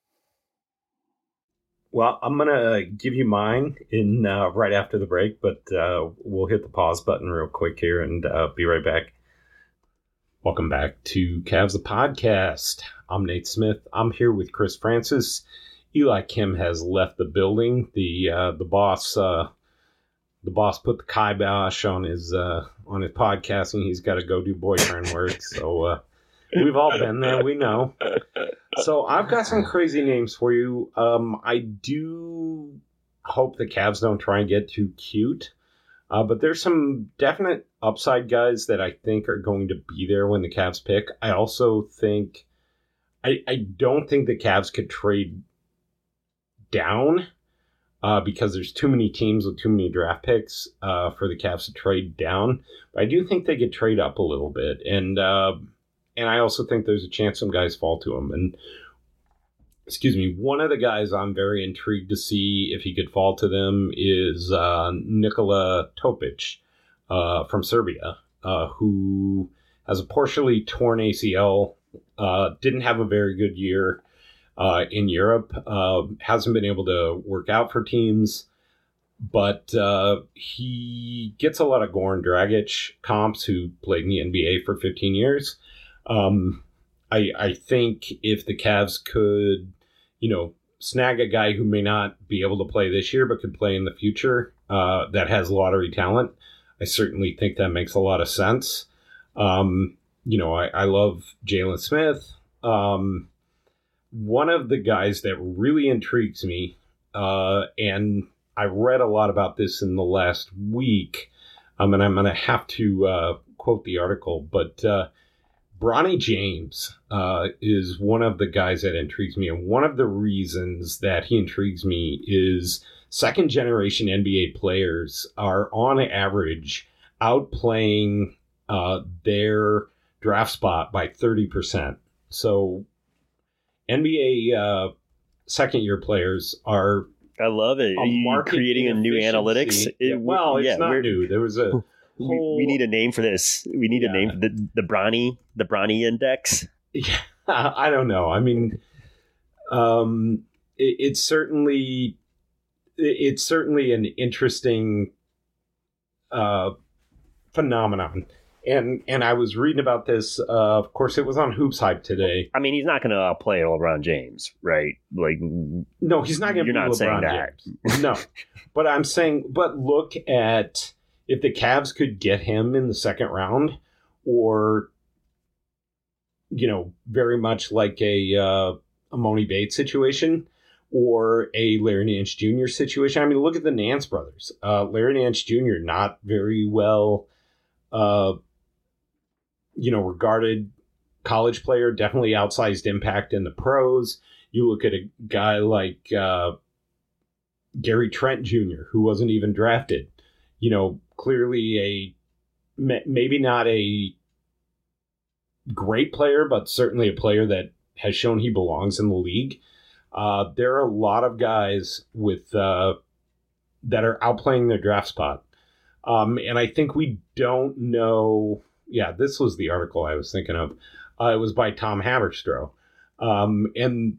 Well, I'm gonna give you mine in right after the break, but we'll hit the pause button real quick here and be right back. Welcome back to Cavs the Podcast. I'm Nate Smith. I'm here with Chris Francis. Eli Kim has left the building. The boss put the kibosh on his podcasting. He's got to go do boyfriend work. So we've all been there. We know. So I've got some crazy names for you. I do hope the Cavs don't try and get too cute. But there's some definite upside guys that I think are going to be there when the Cavs pick. I also think I don't think the Cavs could trade down because there's too many teams with too many draft picks for the Cavs to trade down. But I do think they could trade up a little bit. And I also think there's a chance some guys fall to them. And one of the guys I'm very intrigued to see if he could fall to them is Nikola Topic from Serbia, who has a partially torn ACL, didn't have a very good year in Europe, hasn't been able to work out for teams, but he gets a lot of Goran Dragic comps, who played in the NBA for 15 years. I think if the Cavs could, snag a guy who may not be able to play this year but could play in the future, that has lottery talent, I certainly think that makes a lot of sense. I love Jalen Smith. One of the guys that really intrigues me, and I read a lot about this in the last week, and I'm going to have to quote the article, but Bronny James is one of the guys that intrigues me. And one of the reasons that he intrigues me is second-generation NBA players are on average outplaying their draft spot by 30%. So NBA second-year players are... I love it. Are you creating a new analytics? It's not new. There was a... We need a name for this. We need a name for the Bronny Index. Yeah, I don't know. I mean, it's certainly an interesting phenomenon. And I was reading about this. Of course, it was on Hoops Hype today. I mean, he's not going to play LeBron James, right? Like, no, he's not going to be LeBron James. No, but I'm saying, but look at. If the Cavs could get him in the second round, or, very much like a Moni Bates situation, or a Larry Nance Jr. situation. I mean, look at the Nance brothers. Larry Nance Jr., not very well, regarded college player, definitely outsized impact in the pros. You look at a guy like Gary Trent Jr., who wasn't even drafted. Clearly maybe not a great player, but certainly a player that has shown he belongs in the league. There are a lot of guys with that are outplaying their draft spot. And I think we don't know. Yeah, this was the article I was thinking of. It was by Tom Haberstroh. And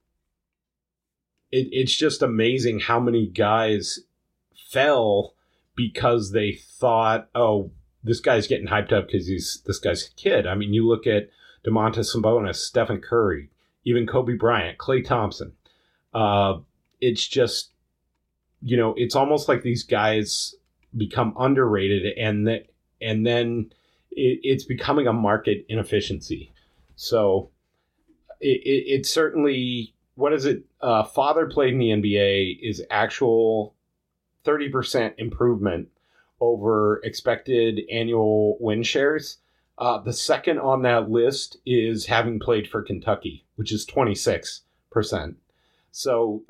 it's just amazing how many guys fell because they thought, oh, this guy's getting hyped up because this guy's a kid. I mean, you look at Domantas Sabonis, Stephen Curry, even Kobe Bryant, Klay Thompson. It's just, it's almost like these guys become underrated, and then it's becoming a market inefficiency. So it's certainly, what is it? Father played in the NBA is actual 30% improvement over expected annual win shares. The second on that list is having played for Kentucky, which is 26%. So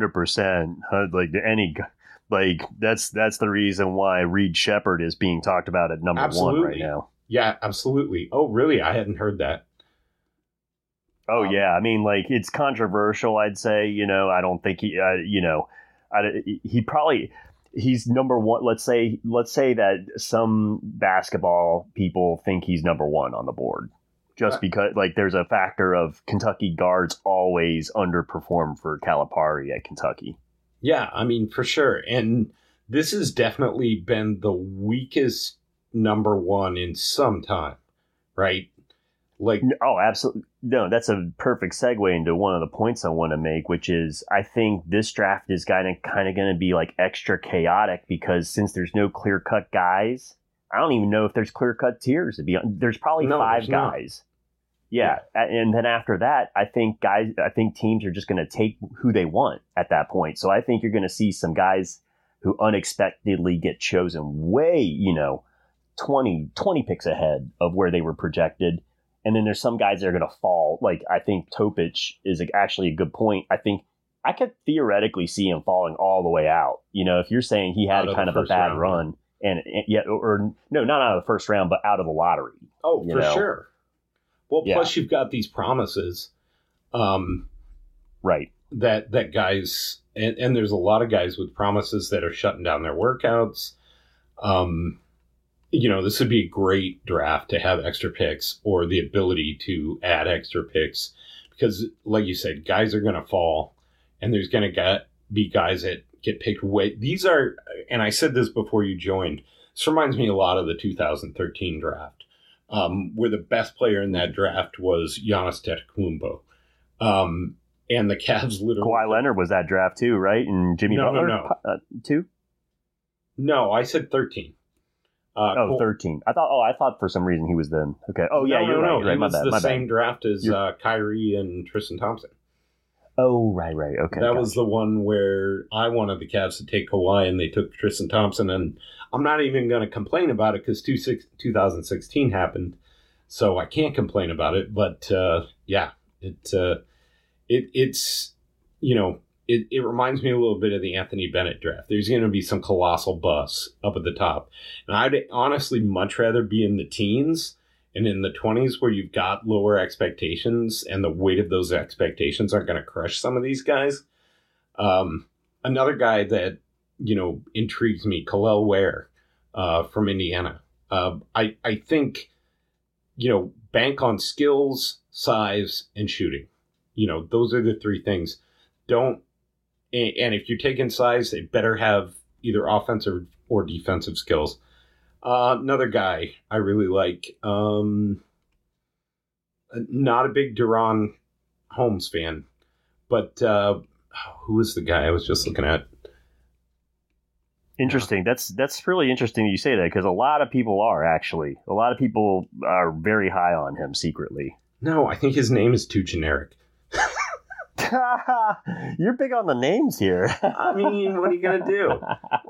100%. That's the reason why Reed Shepherd is being talked about at number one right now. Yeah, absolutely. Oh, really? I hadn't heard that. Oh, yeah. I mean, it's controversial, I'd say. I don't think he's number one. Let's say that some basketball people think he's number one on the board, just because there's a factor of Kentucky guards always underperform for Calipari at Kentucky. Yeah, I mean, for sure. And this has definitely been the weakest number one in some time, right? Absolutely. No, that's a perfect segue into one of the points I want to make, which is I think this draft is kind of going to be extra chaotic because since there's no clear-cut guys, I don't even know if there's clear-cut tiers. There's probably five guys. Yeah. And then after that, I think teams are just going to take who they want at that point. So I think you're going to see some guys who unexpectedly get chosen way, 20 picks ahead of where they were projected. And then there's some guys that are going to fall. I think Topic is actually a good point. I think I could theoretically see him falling all the way out. If you're saying he had kind of a bad run not out of the first round, but out of the lottery. Oh, for sure. Well, plus you've got these promises. Right. That guys, and there's a lot of guys with promises that are shutting down their workouts. This would be a great draft to have extra picks or the ability to add extra picks because, like you said, guys are going to fall and there's going to be guys that get picked way. These are, and I said this before you joined, this reminds me a lot of the 2013 draft. where the best player in that draft was Giannis Antetokounmpo. And the Cavs literally... Kawhi Leonard was that draft too, right? And Jimmy Butler too? No, I said 13. 13. I thought for some reason he was then. Okay. Oh, yeah, you're right. He was the same bad. draft as Kyrie and Tristan Thompson. Oh, right. Okay. That was the one where I wanted the Cavs to take Kawhi, and they took Tristan Thompson. And I'm not even going to complain about it because 2016 happened, so I can't complain about it. But it's it reminds me a little bit of the Anthony Bennett draft. There's going to be some colossal buzz up at the top, and I'd honestly much rather be in the teens and in the 20s where you've got lower expectations and the weight of those expectations aren't going to crush some of these guys. Another guy that, intrigues me, Kel'el Ware from Indiana. I think, bank on skills, size, and shooting. Those are the three things. And if you're taking size, they better have either offensive or defensive skills. Another guy I really like, not a big Deron Holmes fan, but who was the guy I was just looking at? Interesting. That's really interesting that you say that, because a lot of people are actually. A lot of people are very high on him secretly. No, I think his name is too generic. You're big on the names here. I mean, what are you going to do?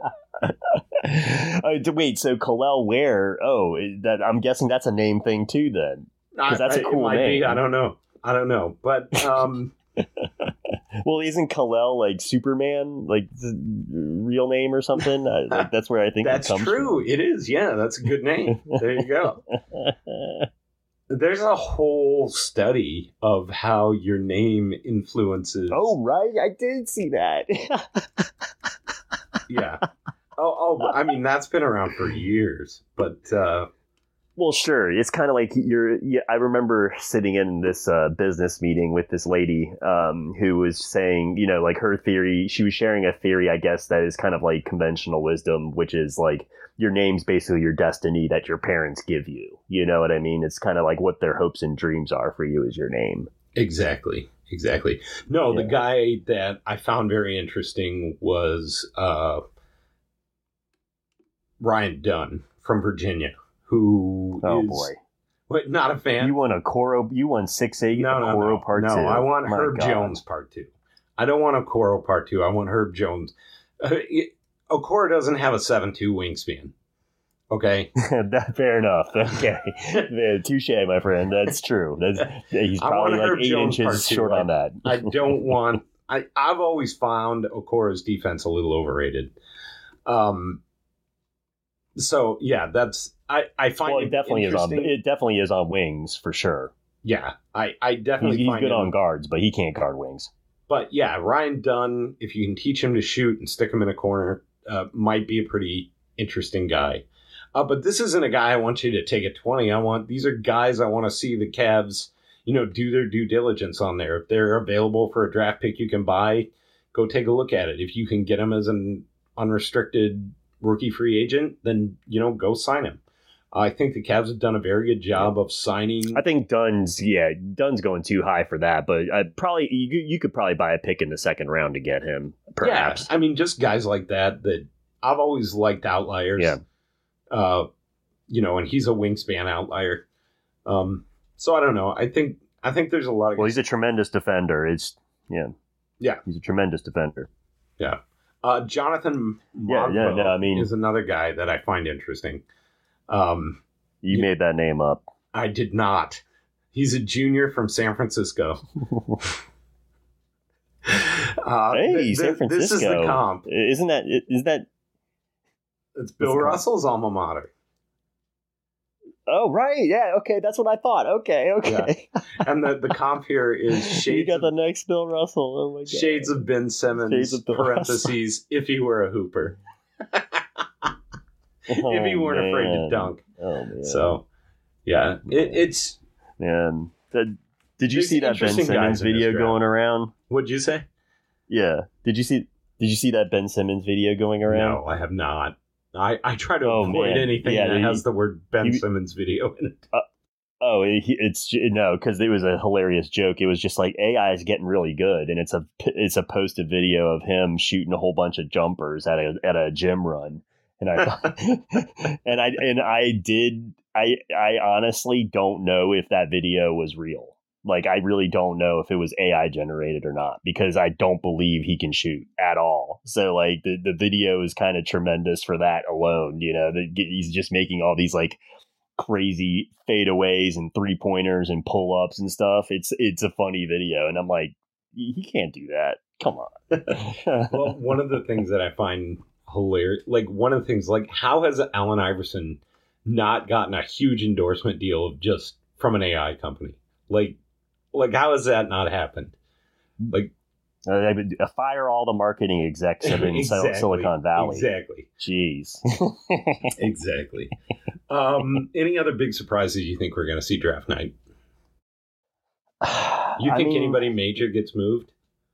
Wait, so Kel'el Ware, that I'm guessing that's a name thing too then. Because that's a cool name. I don't know. But, well, isn't Kel'el like Superman, like the real name or something? That's where I think that's it comes true. from. It is. Yeah, that's a good name. There you go. There's a whole study of how your name influences. Oh, right. I did see that. Yeah. Oh, I mean, that's been around for years, but... Well, sure. It's kind of like I remember sitting in this business meeting with this lady who was saying, like her theory, she was sharing a theory, I guess, that is kind of like conventional wisdom, which is like your name's basically your destiny that your parents give you. You know what I mean? It's kind of like what their hopes and dreams are for you is your name. Exactly. No, yeah. The guy that I found very interesting was Ryan Dunn from Virginia. Who boy. What, not a fan? You won 6'8", Okoro Part 2. No, I want Herb Jones Part 2. I don't want Okoro Part 2. I want Herb Jones. Okoro doesn't have a 7'2" wingspan. Okay? Fair enough. Okay. Touche, my friend. That's true. He's probably like 8 inches short on that. I don't want... I've always found Okoro's defense a little overrated. So, yeah, that's... I find it definitely interesting. It definitely is on wings, for sure. Yeah, I definitely find good on guards, but he can't guard wings. But, yeah, Ryan Dunn, if you can teach him to shoot and stick him in a corner, might be a pretty interesting guy. But this isn't a guy I want you to take at 20. These are guys I want to see the Cavs, do their due diligence on there. If they're available for a draft pick you can buy, go take a look at it. If you can get them as an unrestricted rookie free agent, then, go sign him. I think the Cavs have done a very good job of signing. I think Dunn's going too high for that, but probably you could probably buy a pick in the second round to get him, perhaps. Yeah, I mean, just guys like that I've always liked outliers. Yeah. And he's a wingspan outlier. So I don't know. I think there's a lot of... Well, he's a tremendous defender. Yeah. He's a tremendous defender. Yeah. Jonathan Mogbo is another guy that I find interesting. You made that name up. I did not. He's a junior from San Francisco. San Francisco. This is the comp. Isn't that? It's Bill Russell's alma mater. Oh, right. Yeah. Okay. That's what I thought. Okay. Yeah. And the comp here is shades. You got the next Bill Russell. Oh my God. Shades of Ben Simmons. Parentheses. If he were a hooper. If he weren't afraid to dunk. Oh, man. So, yeah, it's... Man. Did you see that Ben Simmons video going around? What'd you say? Yeah. Did you see that Ben Simmons video going around? No, I have not. I try to avoid anything that has the word Ben Simmons video in it. Oh, it's no, because it was a hilarious joke. It was just like AI is getting really good, and it's a posted video of him shooting a whole bunch of jumpers at a gym run, and I thought, I honestly don't know if that video was real. Like, I really don't know if it was AI generated or not, because I don't believe he can shoot at all. So like the video is kind of tremendous for that alone. You know, he's just making all these like crazy fadeaways and 3-pointers and pull-ups and stuff. It's a funny video, and I'm like, he can't do that. Come on. Well, one of the things that I find hilarious, like one of the things, like how has Allen Iverson not gotten a huge endorsement deal just from an AI company? Like how has that not happened? Like, fire all the marketing execs in exactly, Silicon Valley. Exactly. Jeez. Exactly. Any other big surprises you think we're going to see draft night? You think anybody major gets moved?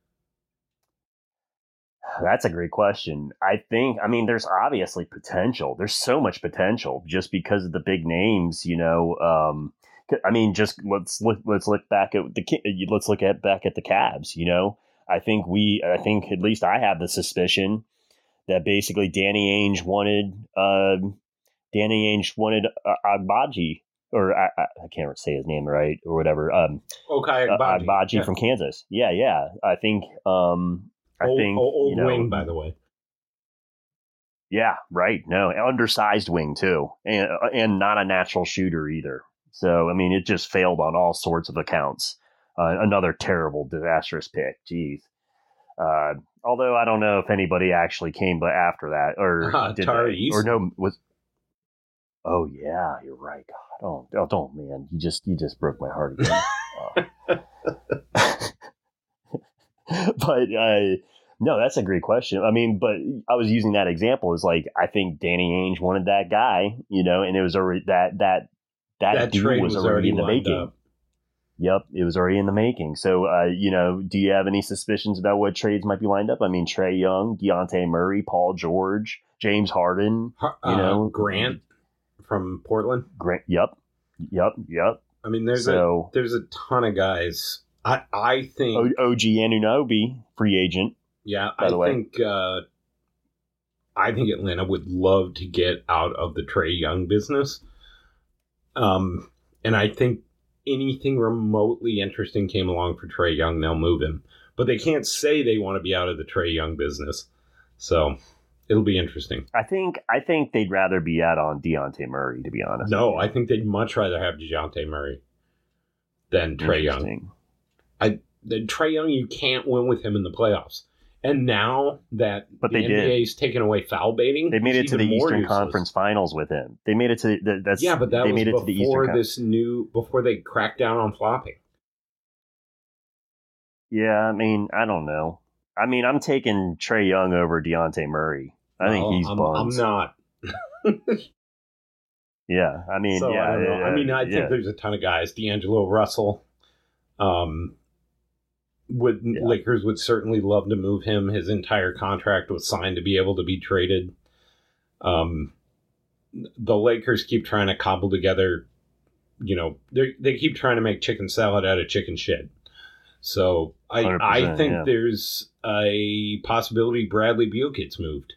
That's a great question. I mean, there's obviously potential. There's so much potential just because of the big names, you know. I mean, just let's look back at the Cavs. You know, I think at least I have the suspicion that basically Danny Ainge wanted Agbaji, or I can't say his name right or whatever. Okay, Agbaji from Kansas. Yeah. I think old you know, wing, by the way. Yeah, right. No, undersized wing too, and not a natural shooter either. So, I mean, it just failed on all sorts of accounts. Another terrible, disastrous pick. Jeez. Although I don't know if anybody actually came but after that or did that, or no was. Oh yeah, you're right. God, don't man. You just broke my heart again. But no, that's a great question. I mean, but I was using that example as like, I think Danny Ainge wanted that guy, you know, and it was already that deal was already in the making. Up. Yep, it was already in the making. So, you know, do you have any suspicions about what trades might be lined up? I mean, Trae Young, Dejounte Murray, Paul George, James Harden, you know, Grant from Portland. Grant, yep. I mean, there's a ton of guys. I think OG Anunoby, free agent. Yeah, I think Atlanta would love to get out of the Trae Young business. And I think anything remotely interesting came along for Trae Young, they'll move him. But they can't say they want to be out of the Trae Young business. So it'll be interesting. I think they'd rather be out on Dejounte Murray, to be honest. No, I think they'd much rather have Dejounte Murray than Trae Young. Trae Young, you can't win with him in the playoffs. And now that the NBA's taken away foul baiting, they made it to the Eastern Conference Finals with him. They made it to but that was before they cracked down on flopping. Yeah, I mean, I don't know. I mean, I'm taking Trae Young over Dejounte Murray. I think he's buns. I'm not. Yeah, I mean, so, I don't know. I think there's a ton of guys. D'Angelo Russell. Lakers would certainly love to move him. His entire contract was signed to be able to be traded. The Lakers keep trying to cobble together, you know, they keep trying to make chicken salad out of chicken shit. So I think there's a possibility Bradley Beal gets moved.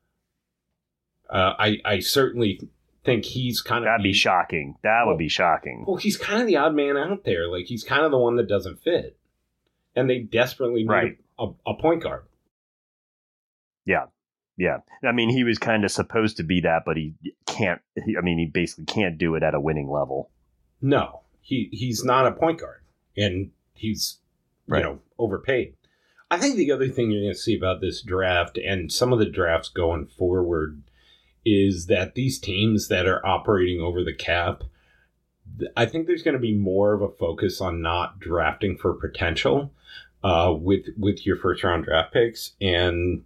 I certainly think he's kind of... That'd be shocking. That would be shocking. Well, he's kind of the odd man out there. Like, he's kind of the one that doesn't fit. And they desperately need a point guard. Yeah. I mean, he was kind of supposed to be that, but he can't. He basically can't do it at a winning level. No, he's not a point guard, and he's you know, overpaid. I think the other thing you're going to see about this draft and some of the drafts going forward is that these teams that are operating over the cap, I think there's going to be more of a focus on not drafting for potential with your first round draft picks, and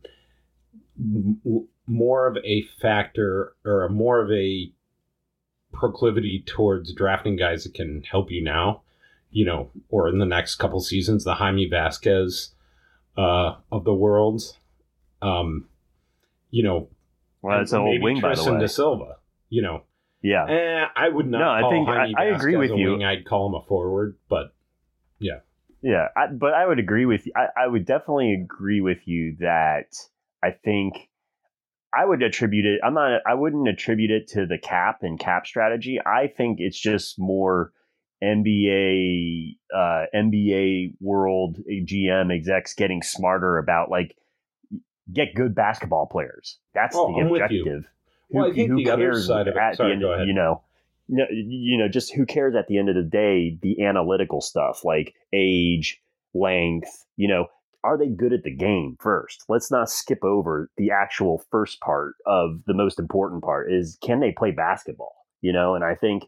more of a factor or more of a proclivity towards drafting guys that can help you now, you know, or in the next couple seasons, the Jaime Vasquez of the world, you know, well, it's an old wing, by the way. De Silva, you know, Yeah. I would not. No, I call think Jaime I agree Vasquez with a you. wing. I'd call him a forward, but yeah. Yeah, but I would agree with you. I would definitely agree with you that I think I would attribute it. I wouldn't attribute it to the cap and cap strategy. I think it's just more NBA world GM execs getting smarter about like get good basketball players. That's the I'm with you. objective. Well, I think the other side of it. Sorry, go ahead. Just who cares at the end of the day, the analytical stuff like age, length, are they good at the game first? Let's not skip over the actual first part of the most important part is can they play basketball? And I think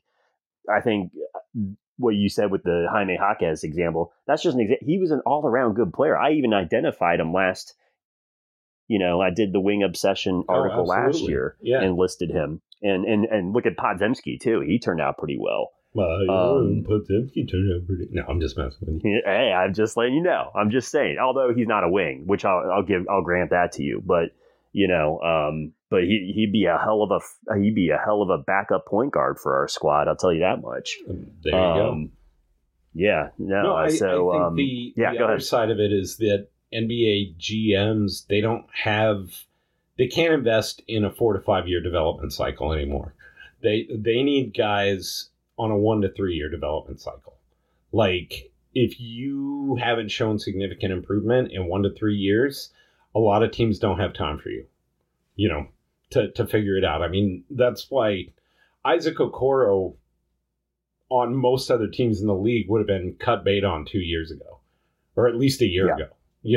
what you said with the Jaime Jaquez example, that's just an example. He was an all around good player. I even identified him last, I did the Wing Obsession article last year and listed him. And look at Podziemski too. He turned out pretty well. Podziemski turned out pretty. No, I'm just messing with you. Hey, I'm just letting you know. I'm just saying. Although he's not a wing, which I'll grant that to you. But but he'd be a hell of a backup point guard for our squad. I'll tell you that much. There you go. Yeah. No. I think the other ahead. Side of it is that NBA GMs they can't invest in a 4 to 5 year development cycle anymore. They need guys on a 1 to 3 year development cycle. Like if you haven't shown significant improvement in 1 to 3 years, a lot of teams don't have time for you, to figure it out. I mean, that's why Isaac Okoro on most other teams in the league would have been cut bait on 2 years ago, or at least a year ago.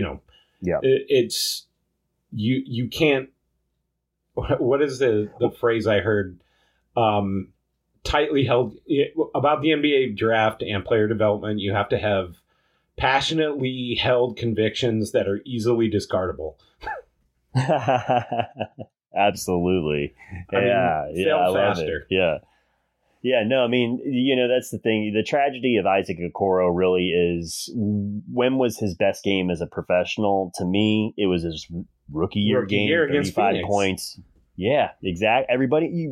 It's you can't. What is the phrase I heard? Tightly held about the NBA draft and player development. You have to have passionately held convictions that are easily discardable. Absolutely. I love faster. It. Yeah. No, I mean, that's the thing. The tragedy of Isaac Okoro really is when was his best game as a professional? To me, it was his rookie year game, 35 points. Yeah, exactly. Everybody,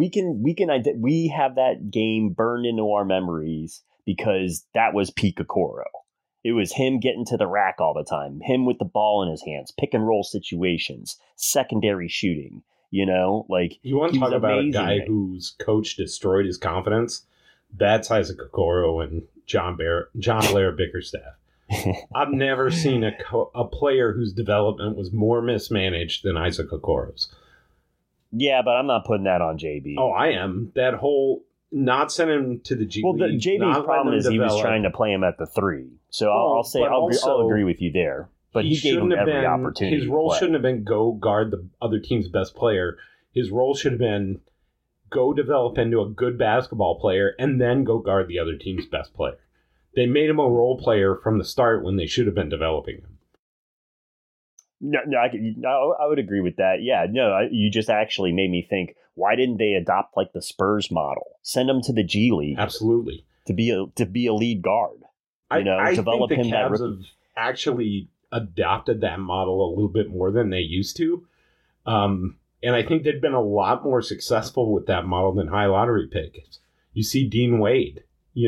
we have that game burned into our memories because that was peak Okoro. It was him getting to the rack all the time, him with the ball in his hands, pick and roll situations, secondary shooting. Like you want to talk about a guy whose coach destroyed his confidence? That's Isaac Okoro and John Blair Bickerstaff. I've never seen a player whose development was more mismanaged than Isaac Okoro's. Yeah, but I'm not putting that on JB. Oh, I am. That whole not sending him to the G League. Well, JB's problem is he was trying to play him at the 3. So I'll agree with you there. But he gave him every opportunity. His role shouldn't have been go guard the other team's best player. His role should have been go develop into a good basketball player and then go guard the other team's best player. They made him a role player from the start when they should have been developing him. No, I would agree with that. Yeah, no, you just actually made me think, why didn't they adopt like the Spurs model? Send him to the G League. Absolutely. To be a lead guard. I develop think the Cavs have actually adopted that model a little bit more than they used to. And I think they've been a lot more successful with that model than high lottery picks. You see Dean Wade,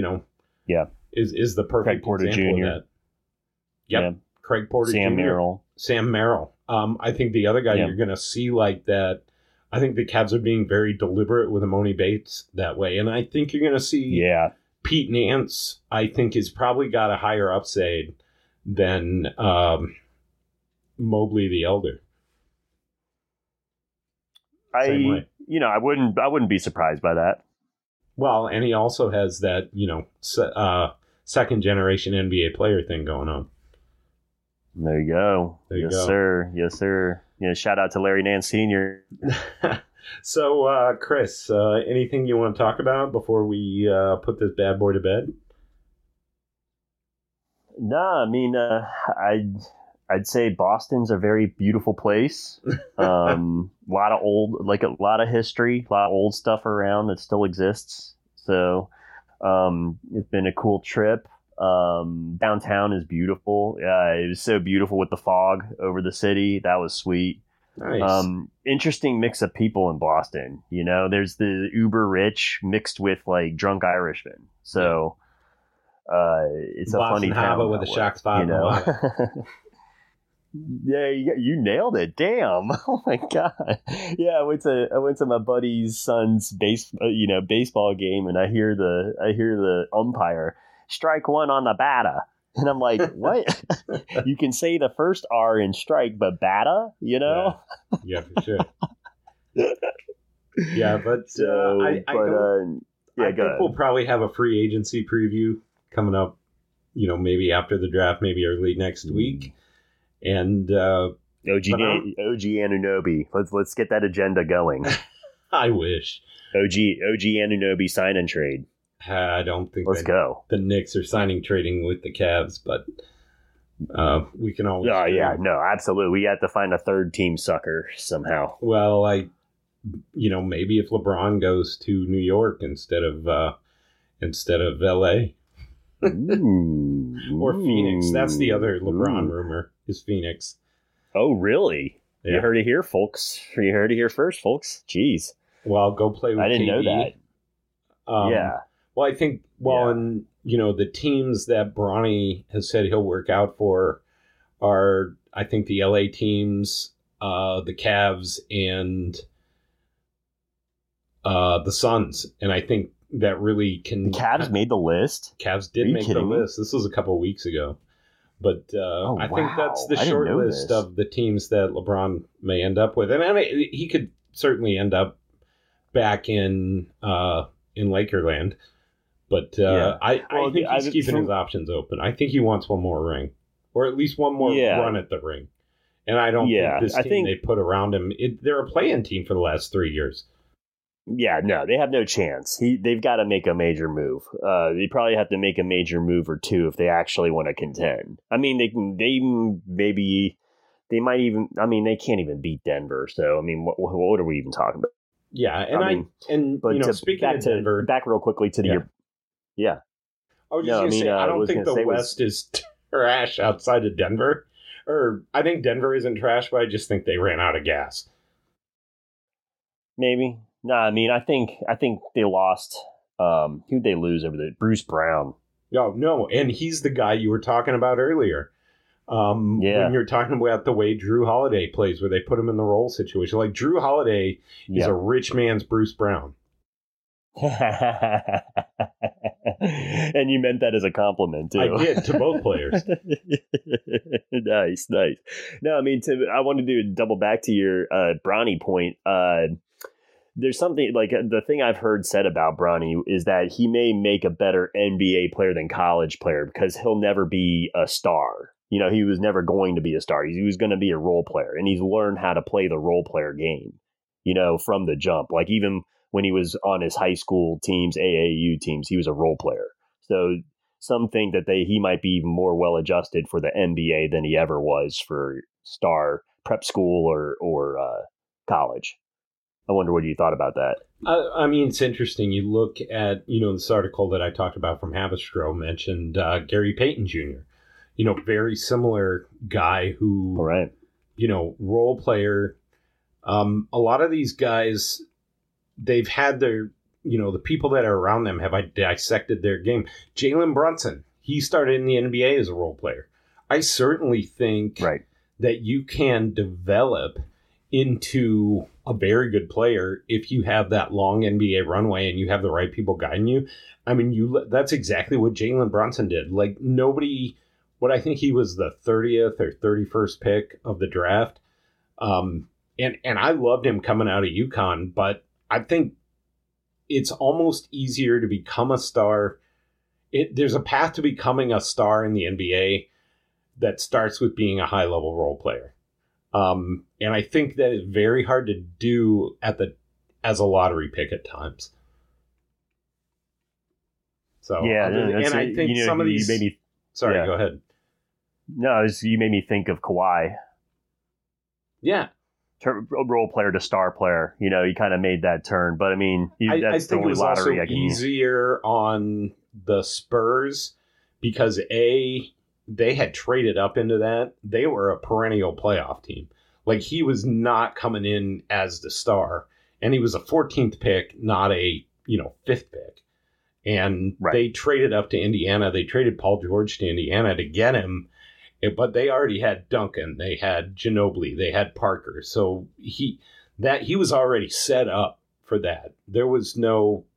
is the perfect example Jr. of that. Yep. Yeah. Craig Porter Jr. Sam Merrill. I think the other guy you're going to see like that, I think the Cavs are being very deliberate with Emoni Bates that way. And I think you're going to see Pete Nance, I think, has probably got a higher upside than Mobley the Elder. Same way. I wouldn't be surprised by that. Well, and he also has that, second generation NBA player thing going on. There you go. Sir. Yes, sir. Shout out to Larry Nance Sr. So, Chris, anything you want to talk about before we put this bad boy to bed? No, I mean, I'd say Boston's a very beautiful place. A lot of history, a lot of old stuff around that still exists. So, it's been a cool trip. Downtown is beautiful. It was so beautiful with the fog over the city. That was sweet. Nice. Interesting mix of people in Boston. There's the uber rich mixed with like drunk Irishmen. So it's a Boston funny town Harbor with a Shaq's 5. Yeah, you nailed it. Damn. Oh my god. Yeah, I went to my buddy's son's baseball game, and I hear the umpire, strike one on the batter. And I'm like, what? You can say the first R in strike, but batter, Yeah, for sure. Yeah, but I think we'll probably have a free agency preview coming up, maybe after the draft, maybe early next week. And OG Anunoby. Let's get that agenda going. I wish. OG Anunoby sign and trade. I don't think let's go. The Knicks are trading with the Cavs, but we can always. Oh yeah, no, absolutely. We have to find a third team sucker somehow. Well, maybe if LeBron goes to New York instead of LA. Or Phoenix. That's the other LeBron rumor, is Phoenix. Oh, really? Yeah. You heard it here, folks. You heard it here first, folks. Jeez. Well, go play with I didn't KD. know that. Yeah. Well, I think, and the teams that Bronny has said he'll work out for are, I think, the LA teams, the Cavs, and the Suns. And I think that really can... The Cavs made the list? Cavs did make the list. This was a couple of weeks ago. But I think that's the short list of the teams that LeBron may end up with. And I mean, he could certainly end up back in Lakerland. But I think he's keeping his options open. I think he wants one more ring. Or at least one more run at the ring. And I don't think this team they put around him... they're a play-in team for the last 3 years. Yeah, no, they have no chance. They've got to make a major move. They probably have to make a major move or two if they actually want to contend. I mean, they might even. I mean, they can't even beat Denver. So, I mean, what are we even talking about? Yeah, and speaking of Denver, back real quickly to the yeah. I was just going to say, I don't think the West is trash outside of Denver. Or I think Denver isn't trash, but I just think they ran out of gas. Maybe. No, I mean, I think they lost. Who'd they lose over there? Bruce Brown. No, and he's the guy you were talking about earlier. When you're talking about the way Drew Holiday plays, where they put him in the role situation. Like, Drew Holiday is a rich man's Bruce Brown. And you meant that as a compliment, too. I did, to both players. Nice. No, I mean, I wanted to double back to your Bronny point. There's something like the thing I've heard said about Bronny is that he may make a better NBA player than college player because he'll never be a star. He was never going to be a star. He was going to be a role player, and he's learned how to play the role player game, from the jump. Like, even when he was on his high school teams, AAU teams, he was a role player. So some think that he might be even more well adjusted for the NBA than he ever was for star prep school or college. I wonder what you thought about that. I mean, it's interesting. You look at, this article that I talked about from Havastro mentioned Gary Payton Jr., very similar guy who, role player. A lot of these guys, they've had their, the people that are around them have dissected their game. Jalen Brunson, he started in the NBA as a role player. I certainly think that you can develop into a very good player if you have that long NBA runway and you have the right people guiding you. I mean, that's exactly what Jalen Brunson did. Like, I think he was the 30th or 31st pick of the draft. And I loved him coming out of UConn, but I think it's almost easier to become a star. There's a path to becoming a star in the NBA that starts with being a high-level role player. And I think that is very hard to do as a lottery pick at times. So I think some of these. Sorry, go ahead. No, you made me think of Kawhi. Yeah, role player to star player. He kind of made that turn, but I mean, I think it was also easier on the Spurs because they had traded up into that. They were a perennial playoff team. Like, he was not coming in as the star, and he was a 14th pick, not a, 5th pick. And They traded up to Indiana. They traded Paul George to Indiana to get him, but they already had Duncan. They had Ginobili. They had Parker. So he was already set up for that. There was no,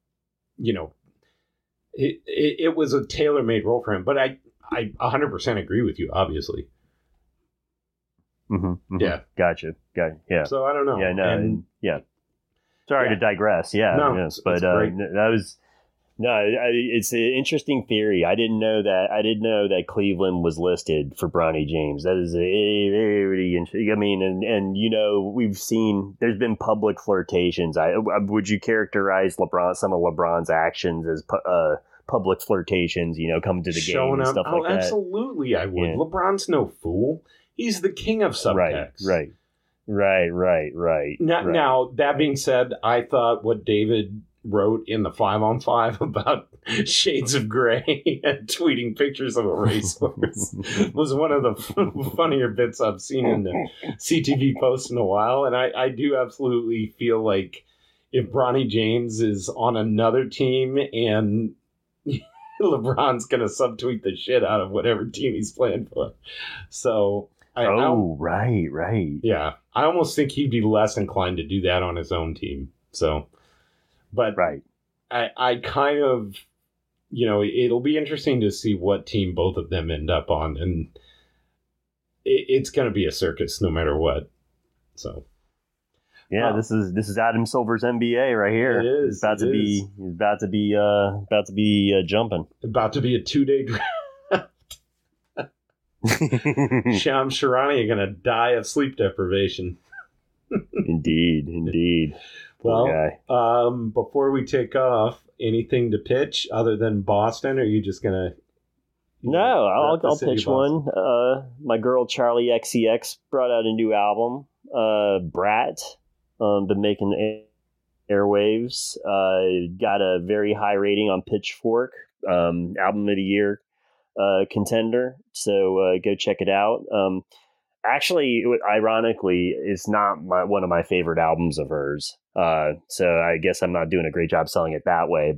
it was a tailor-made role for him. But I 100% agree with you, obviously. Mm-hmm, mm-hmm. Yeah. Gotcha. Yeah. So I don't know. Yeah, no. Yeah. Sorry to digress. Yeah. No, yes, but that was... No, it's an interesting theory. I didn't know that Cleveland was listed for Bronny James. That is a very interesting. I mean, and we've seen there's been public flirtations. Would you characterize some of LeBron's actions as public flirtations? Coming to the game and stuff like that. Absolutely, I would. Yeah. LeBron's no fool. He's the king of subtext. Right. Now, that being said, I thought what David wrote in the 5-on-5 about shades of gray and tweeting pictures of a racehorse was one of the funnier bits I've seen in the CTV post in a while. And I do absolutely feel like if Bronny James is on another team and LeBron's going to subtweet the shit out of whatever team he's playing for. So... right. Yeah. I almost think he'd be less inclined to do that on his own team. So... But I kind of, it'll be interesting to see what team both of them end up on. And it's going to be a circus no matter what. So. Yeah, this is Adam Silver's NBA right here. It is. He's about to be jumping. About to be a 2-day draft. Shams Charania are going to die of sleep deprivation. Indeed. Well, before we take off, anything to pitch other than Boston? Or are you just gonna? No, I'll pitch one. My girl Charlie XCX brought out a new album. Brat, been making the airwaves. Got a very high rating on Pitchfork. Album of the year contender. So go check it out. Actually, ironically, it's not one of my favorite albums of hers. So I guess I'm not doing a great job selling it that way.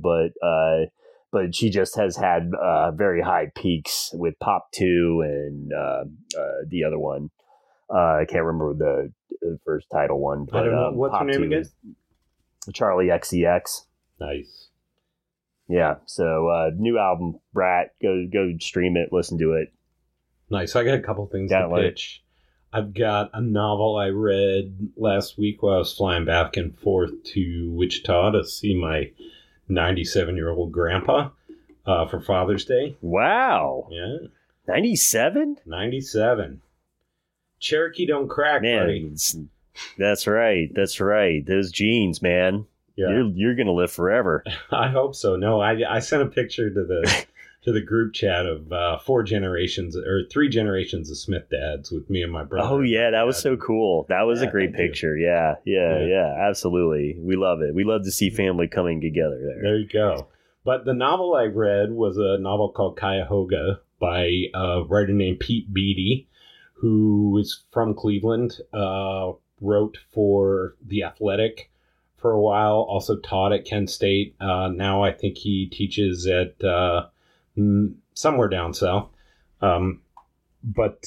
But she just has had very high peaks with Pop 2 and the other one. I can't remember the first title one. But, I don't know. What's her name again? Charlie XCX. Nice. Yeah. So new album, Brat. Go stream it. Listen to it. Nice. I got a couple things to pitch. I've got a novel I read last week while I was flying back and forth to Wichita to see my 97-year-old grandpa for Father's Day. Wow. Yeah. 97? 97. Cherokee don't crack, man, buddy. That's right. Those genes, man. Yeah. You're going to live forever. I hope so. No, I sent a picture to the group chat of 3 generations of Smith dads with me and my brother. Oh yeah, that was so cool. That was a great picture. Yeah, absolutely. We love it. We love to see family coming together there. There you go. But the novel I read was a novel called Cuyahoga by a writer named Pete Beattie, who is from Cleveland, wrote for The Athletic for a while, also taught at Kent State. Now I think he teaches at somewhere down south. But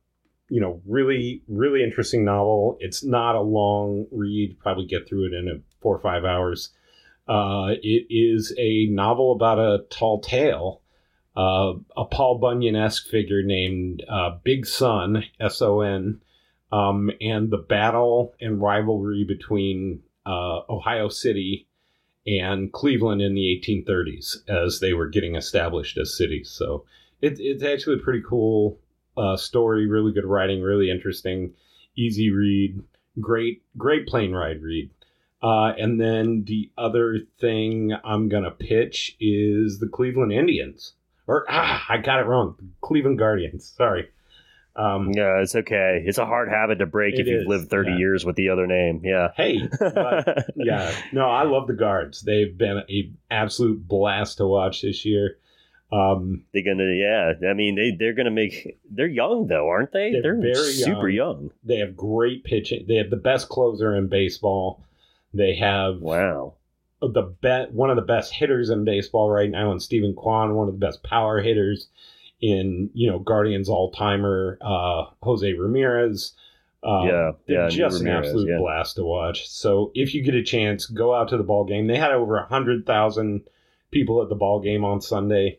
really, really interesting novel. It's not a long read, probably get through it in 4 or 5 hours. It is a novel about a tall tale, a Paul Bunyan-esque figure named Big Son, S-O-N, and the battle and rivalry between Ohio City and Cleveland in the 1830s as they were getting established as cities. So it's actually a pretty cool story, really good writing, really interesting, easy read, great plane ride read. And then the other thing I'm going to pitch is the Cleveland Indians. I got it wrong. Cleveland Guardians. Sorry. Yeah, it's okay. It's a hard habit to break if you've lived 30 years with the other name. Yeah. Hey, but, yeah. No, I love the Guards. They've been an absolute blast to watch this year. They're gonna, I mean, they're gonna make. They're young though, aren't they? They're very super young. They have great pitching. They have the best closer in baseball. They have Wow. one of the best hitters in baseball right now, and Stephen Kwan, one of the best power hitters in Guardians all-timer, Jose Ramirez. They're just an absolute blast to watch. So if you get a chance, go out to the ball game. They had over 100,000 people at the ball game on Sunday,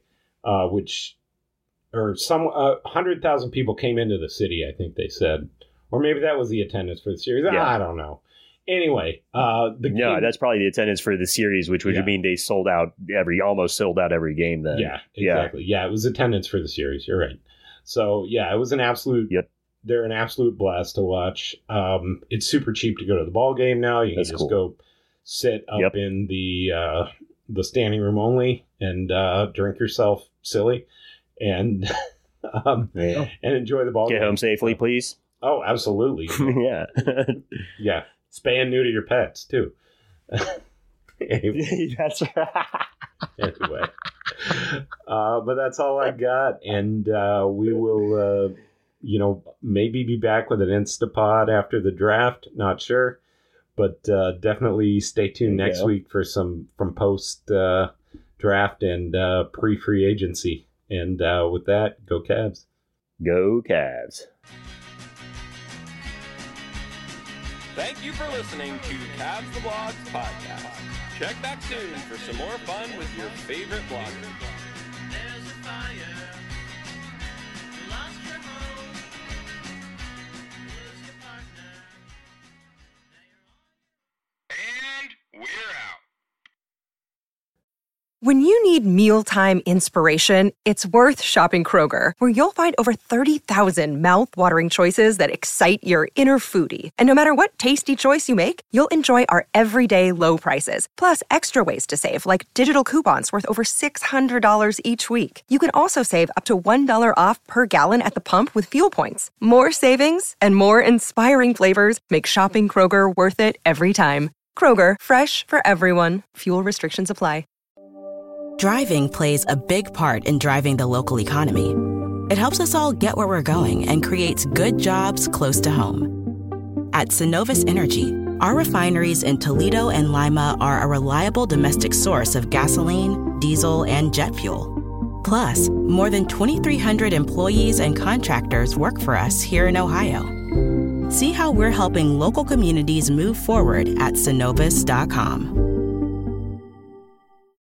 100,000 people came into the city, I think they said. Or maybe that was the attendance for the series. Yeah. I don't know. Anyway, that's probably the attendance for the series, which would mean they almost sold out every game then. Yeah, exactly. Yeah, it was attendance for the series. You're right. So yeah, it was an absolute. Yep. They're an absolute blast to watch. It's super cheap to go to the ball game now. You can just go sit up in the standing room only and drink yourself silly and and enjoy the ball game. Get home safely, please. Oh, absolutely. Yeah. Yeah. Spay and neuter your pets, too. That's right. Anyway. But that's all I got. And we will, maybe be back with an Instapod after the draft. Not sure. But definitely stay tuned next week for some from post-draft and pre-free agency. And with that, go Cavs. Go Cavs. Thank you for listening to Cavs the Blogs podcast. Check back soon for some more fun with your favorite bloggers. There's a fire. You lost your home. Lose your partner. And we're out. When you need mealtime inspiration, it's worth shopping Kroger, where you'll find over 30,000 mouth-watering choices that excite your inner foodie. And no matter what tasty choice you make, you'll enjoy our everyday low prices, plus extra ways to save, like digital coupons worth over $600 each week. You can also save up to $1 off per gallon at the pump with fuel points. More savings and more inspiring flavors make shopping Kroger worth it every time. Kroger, fresh for everyone. Fuel restrictions apply. Driving plays a big part in driving the local economy. It helps us all get where we're going and creates good jobs close to home. At Synovus Energy, our refineries in Toledo and Lima are a reliable domestic source of gasoline, diesel, and jet fuel. Plus, more than 2,300 employees and contractors work for us here in Ohio. See how we're helping local communities move forward at Synovus.com.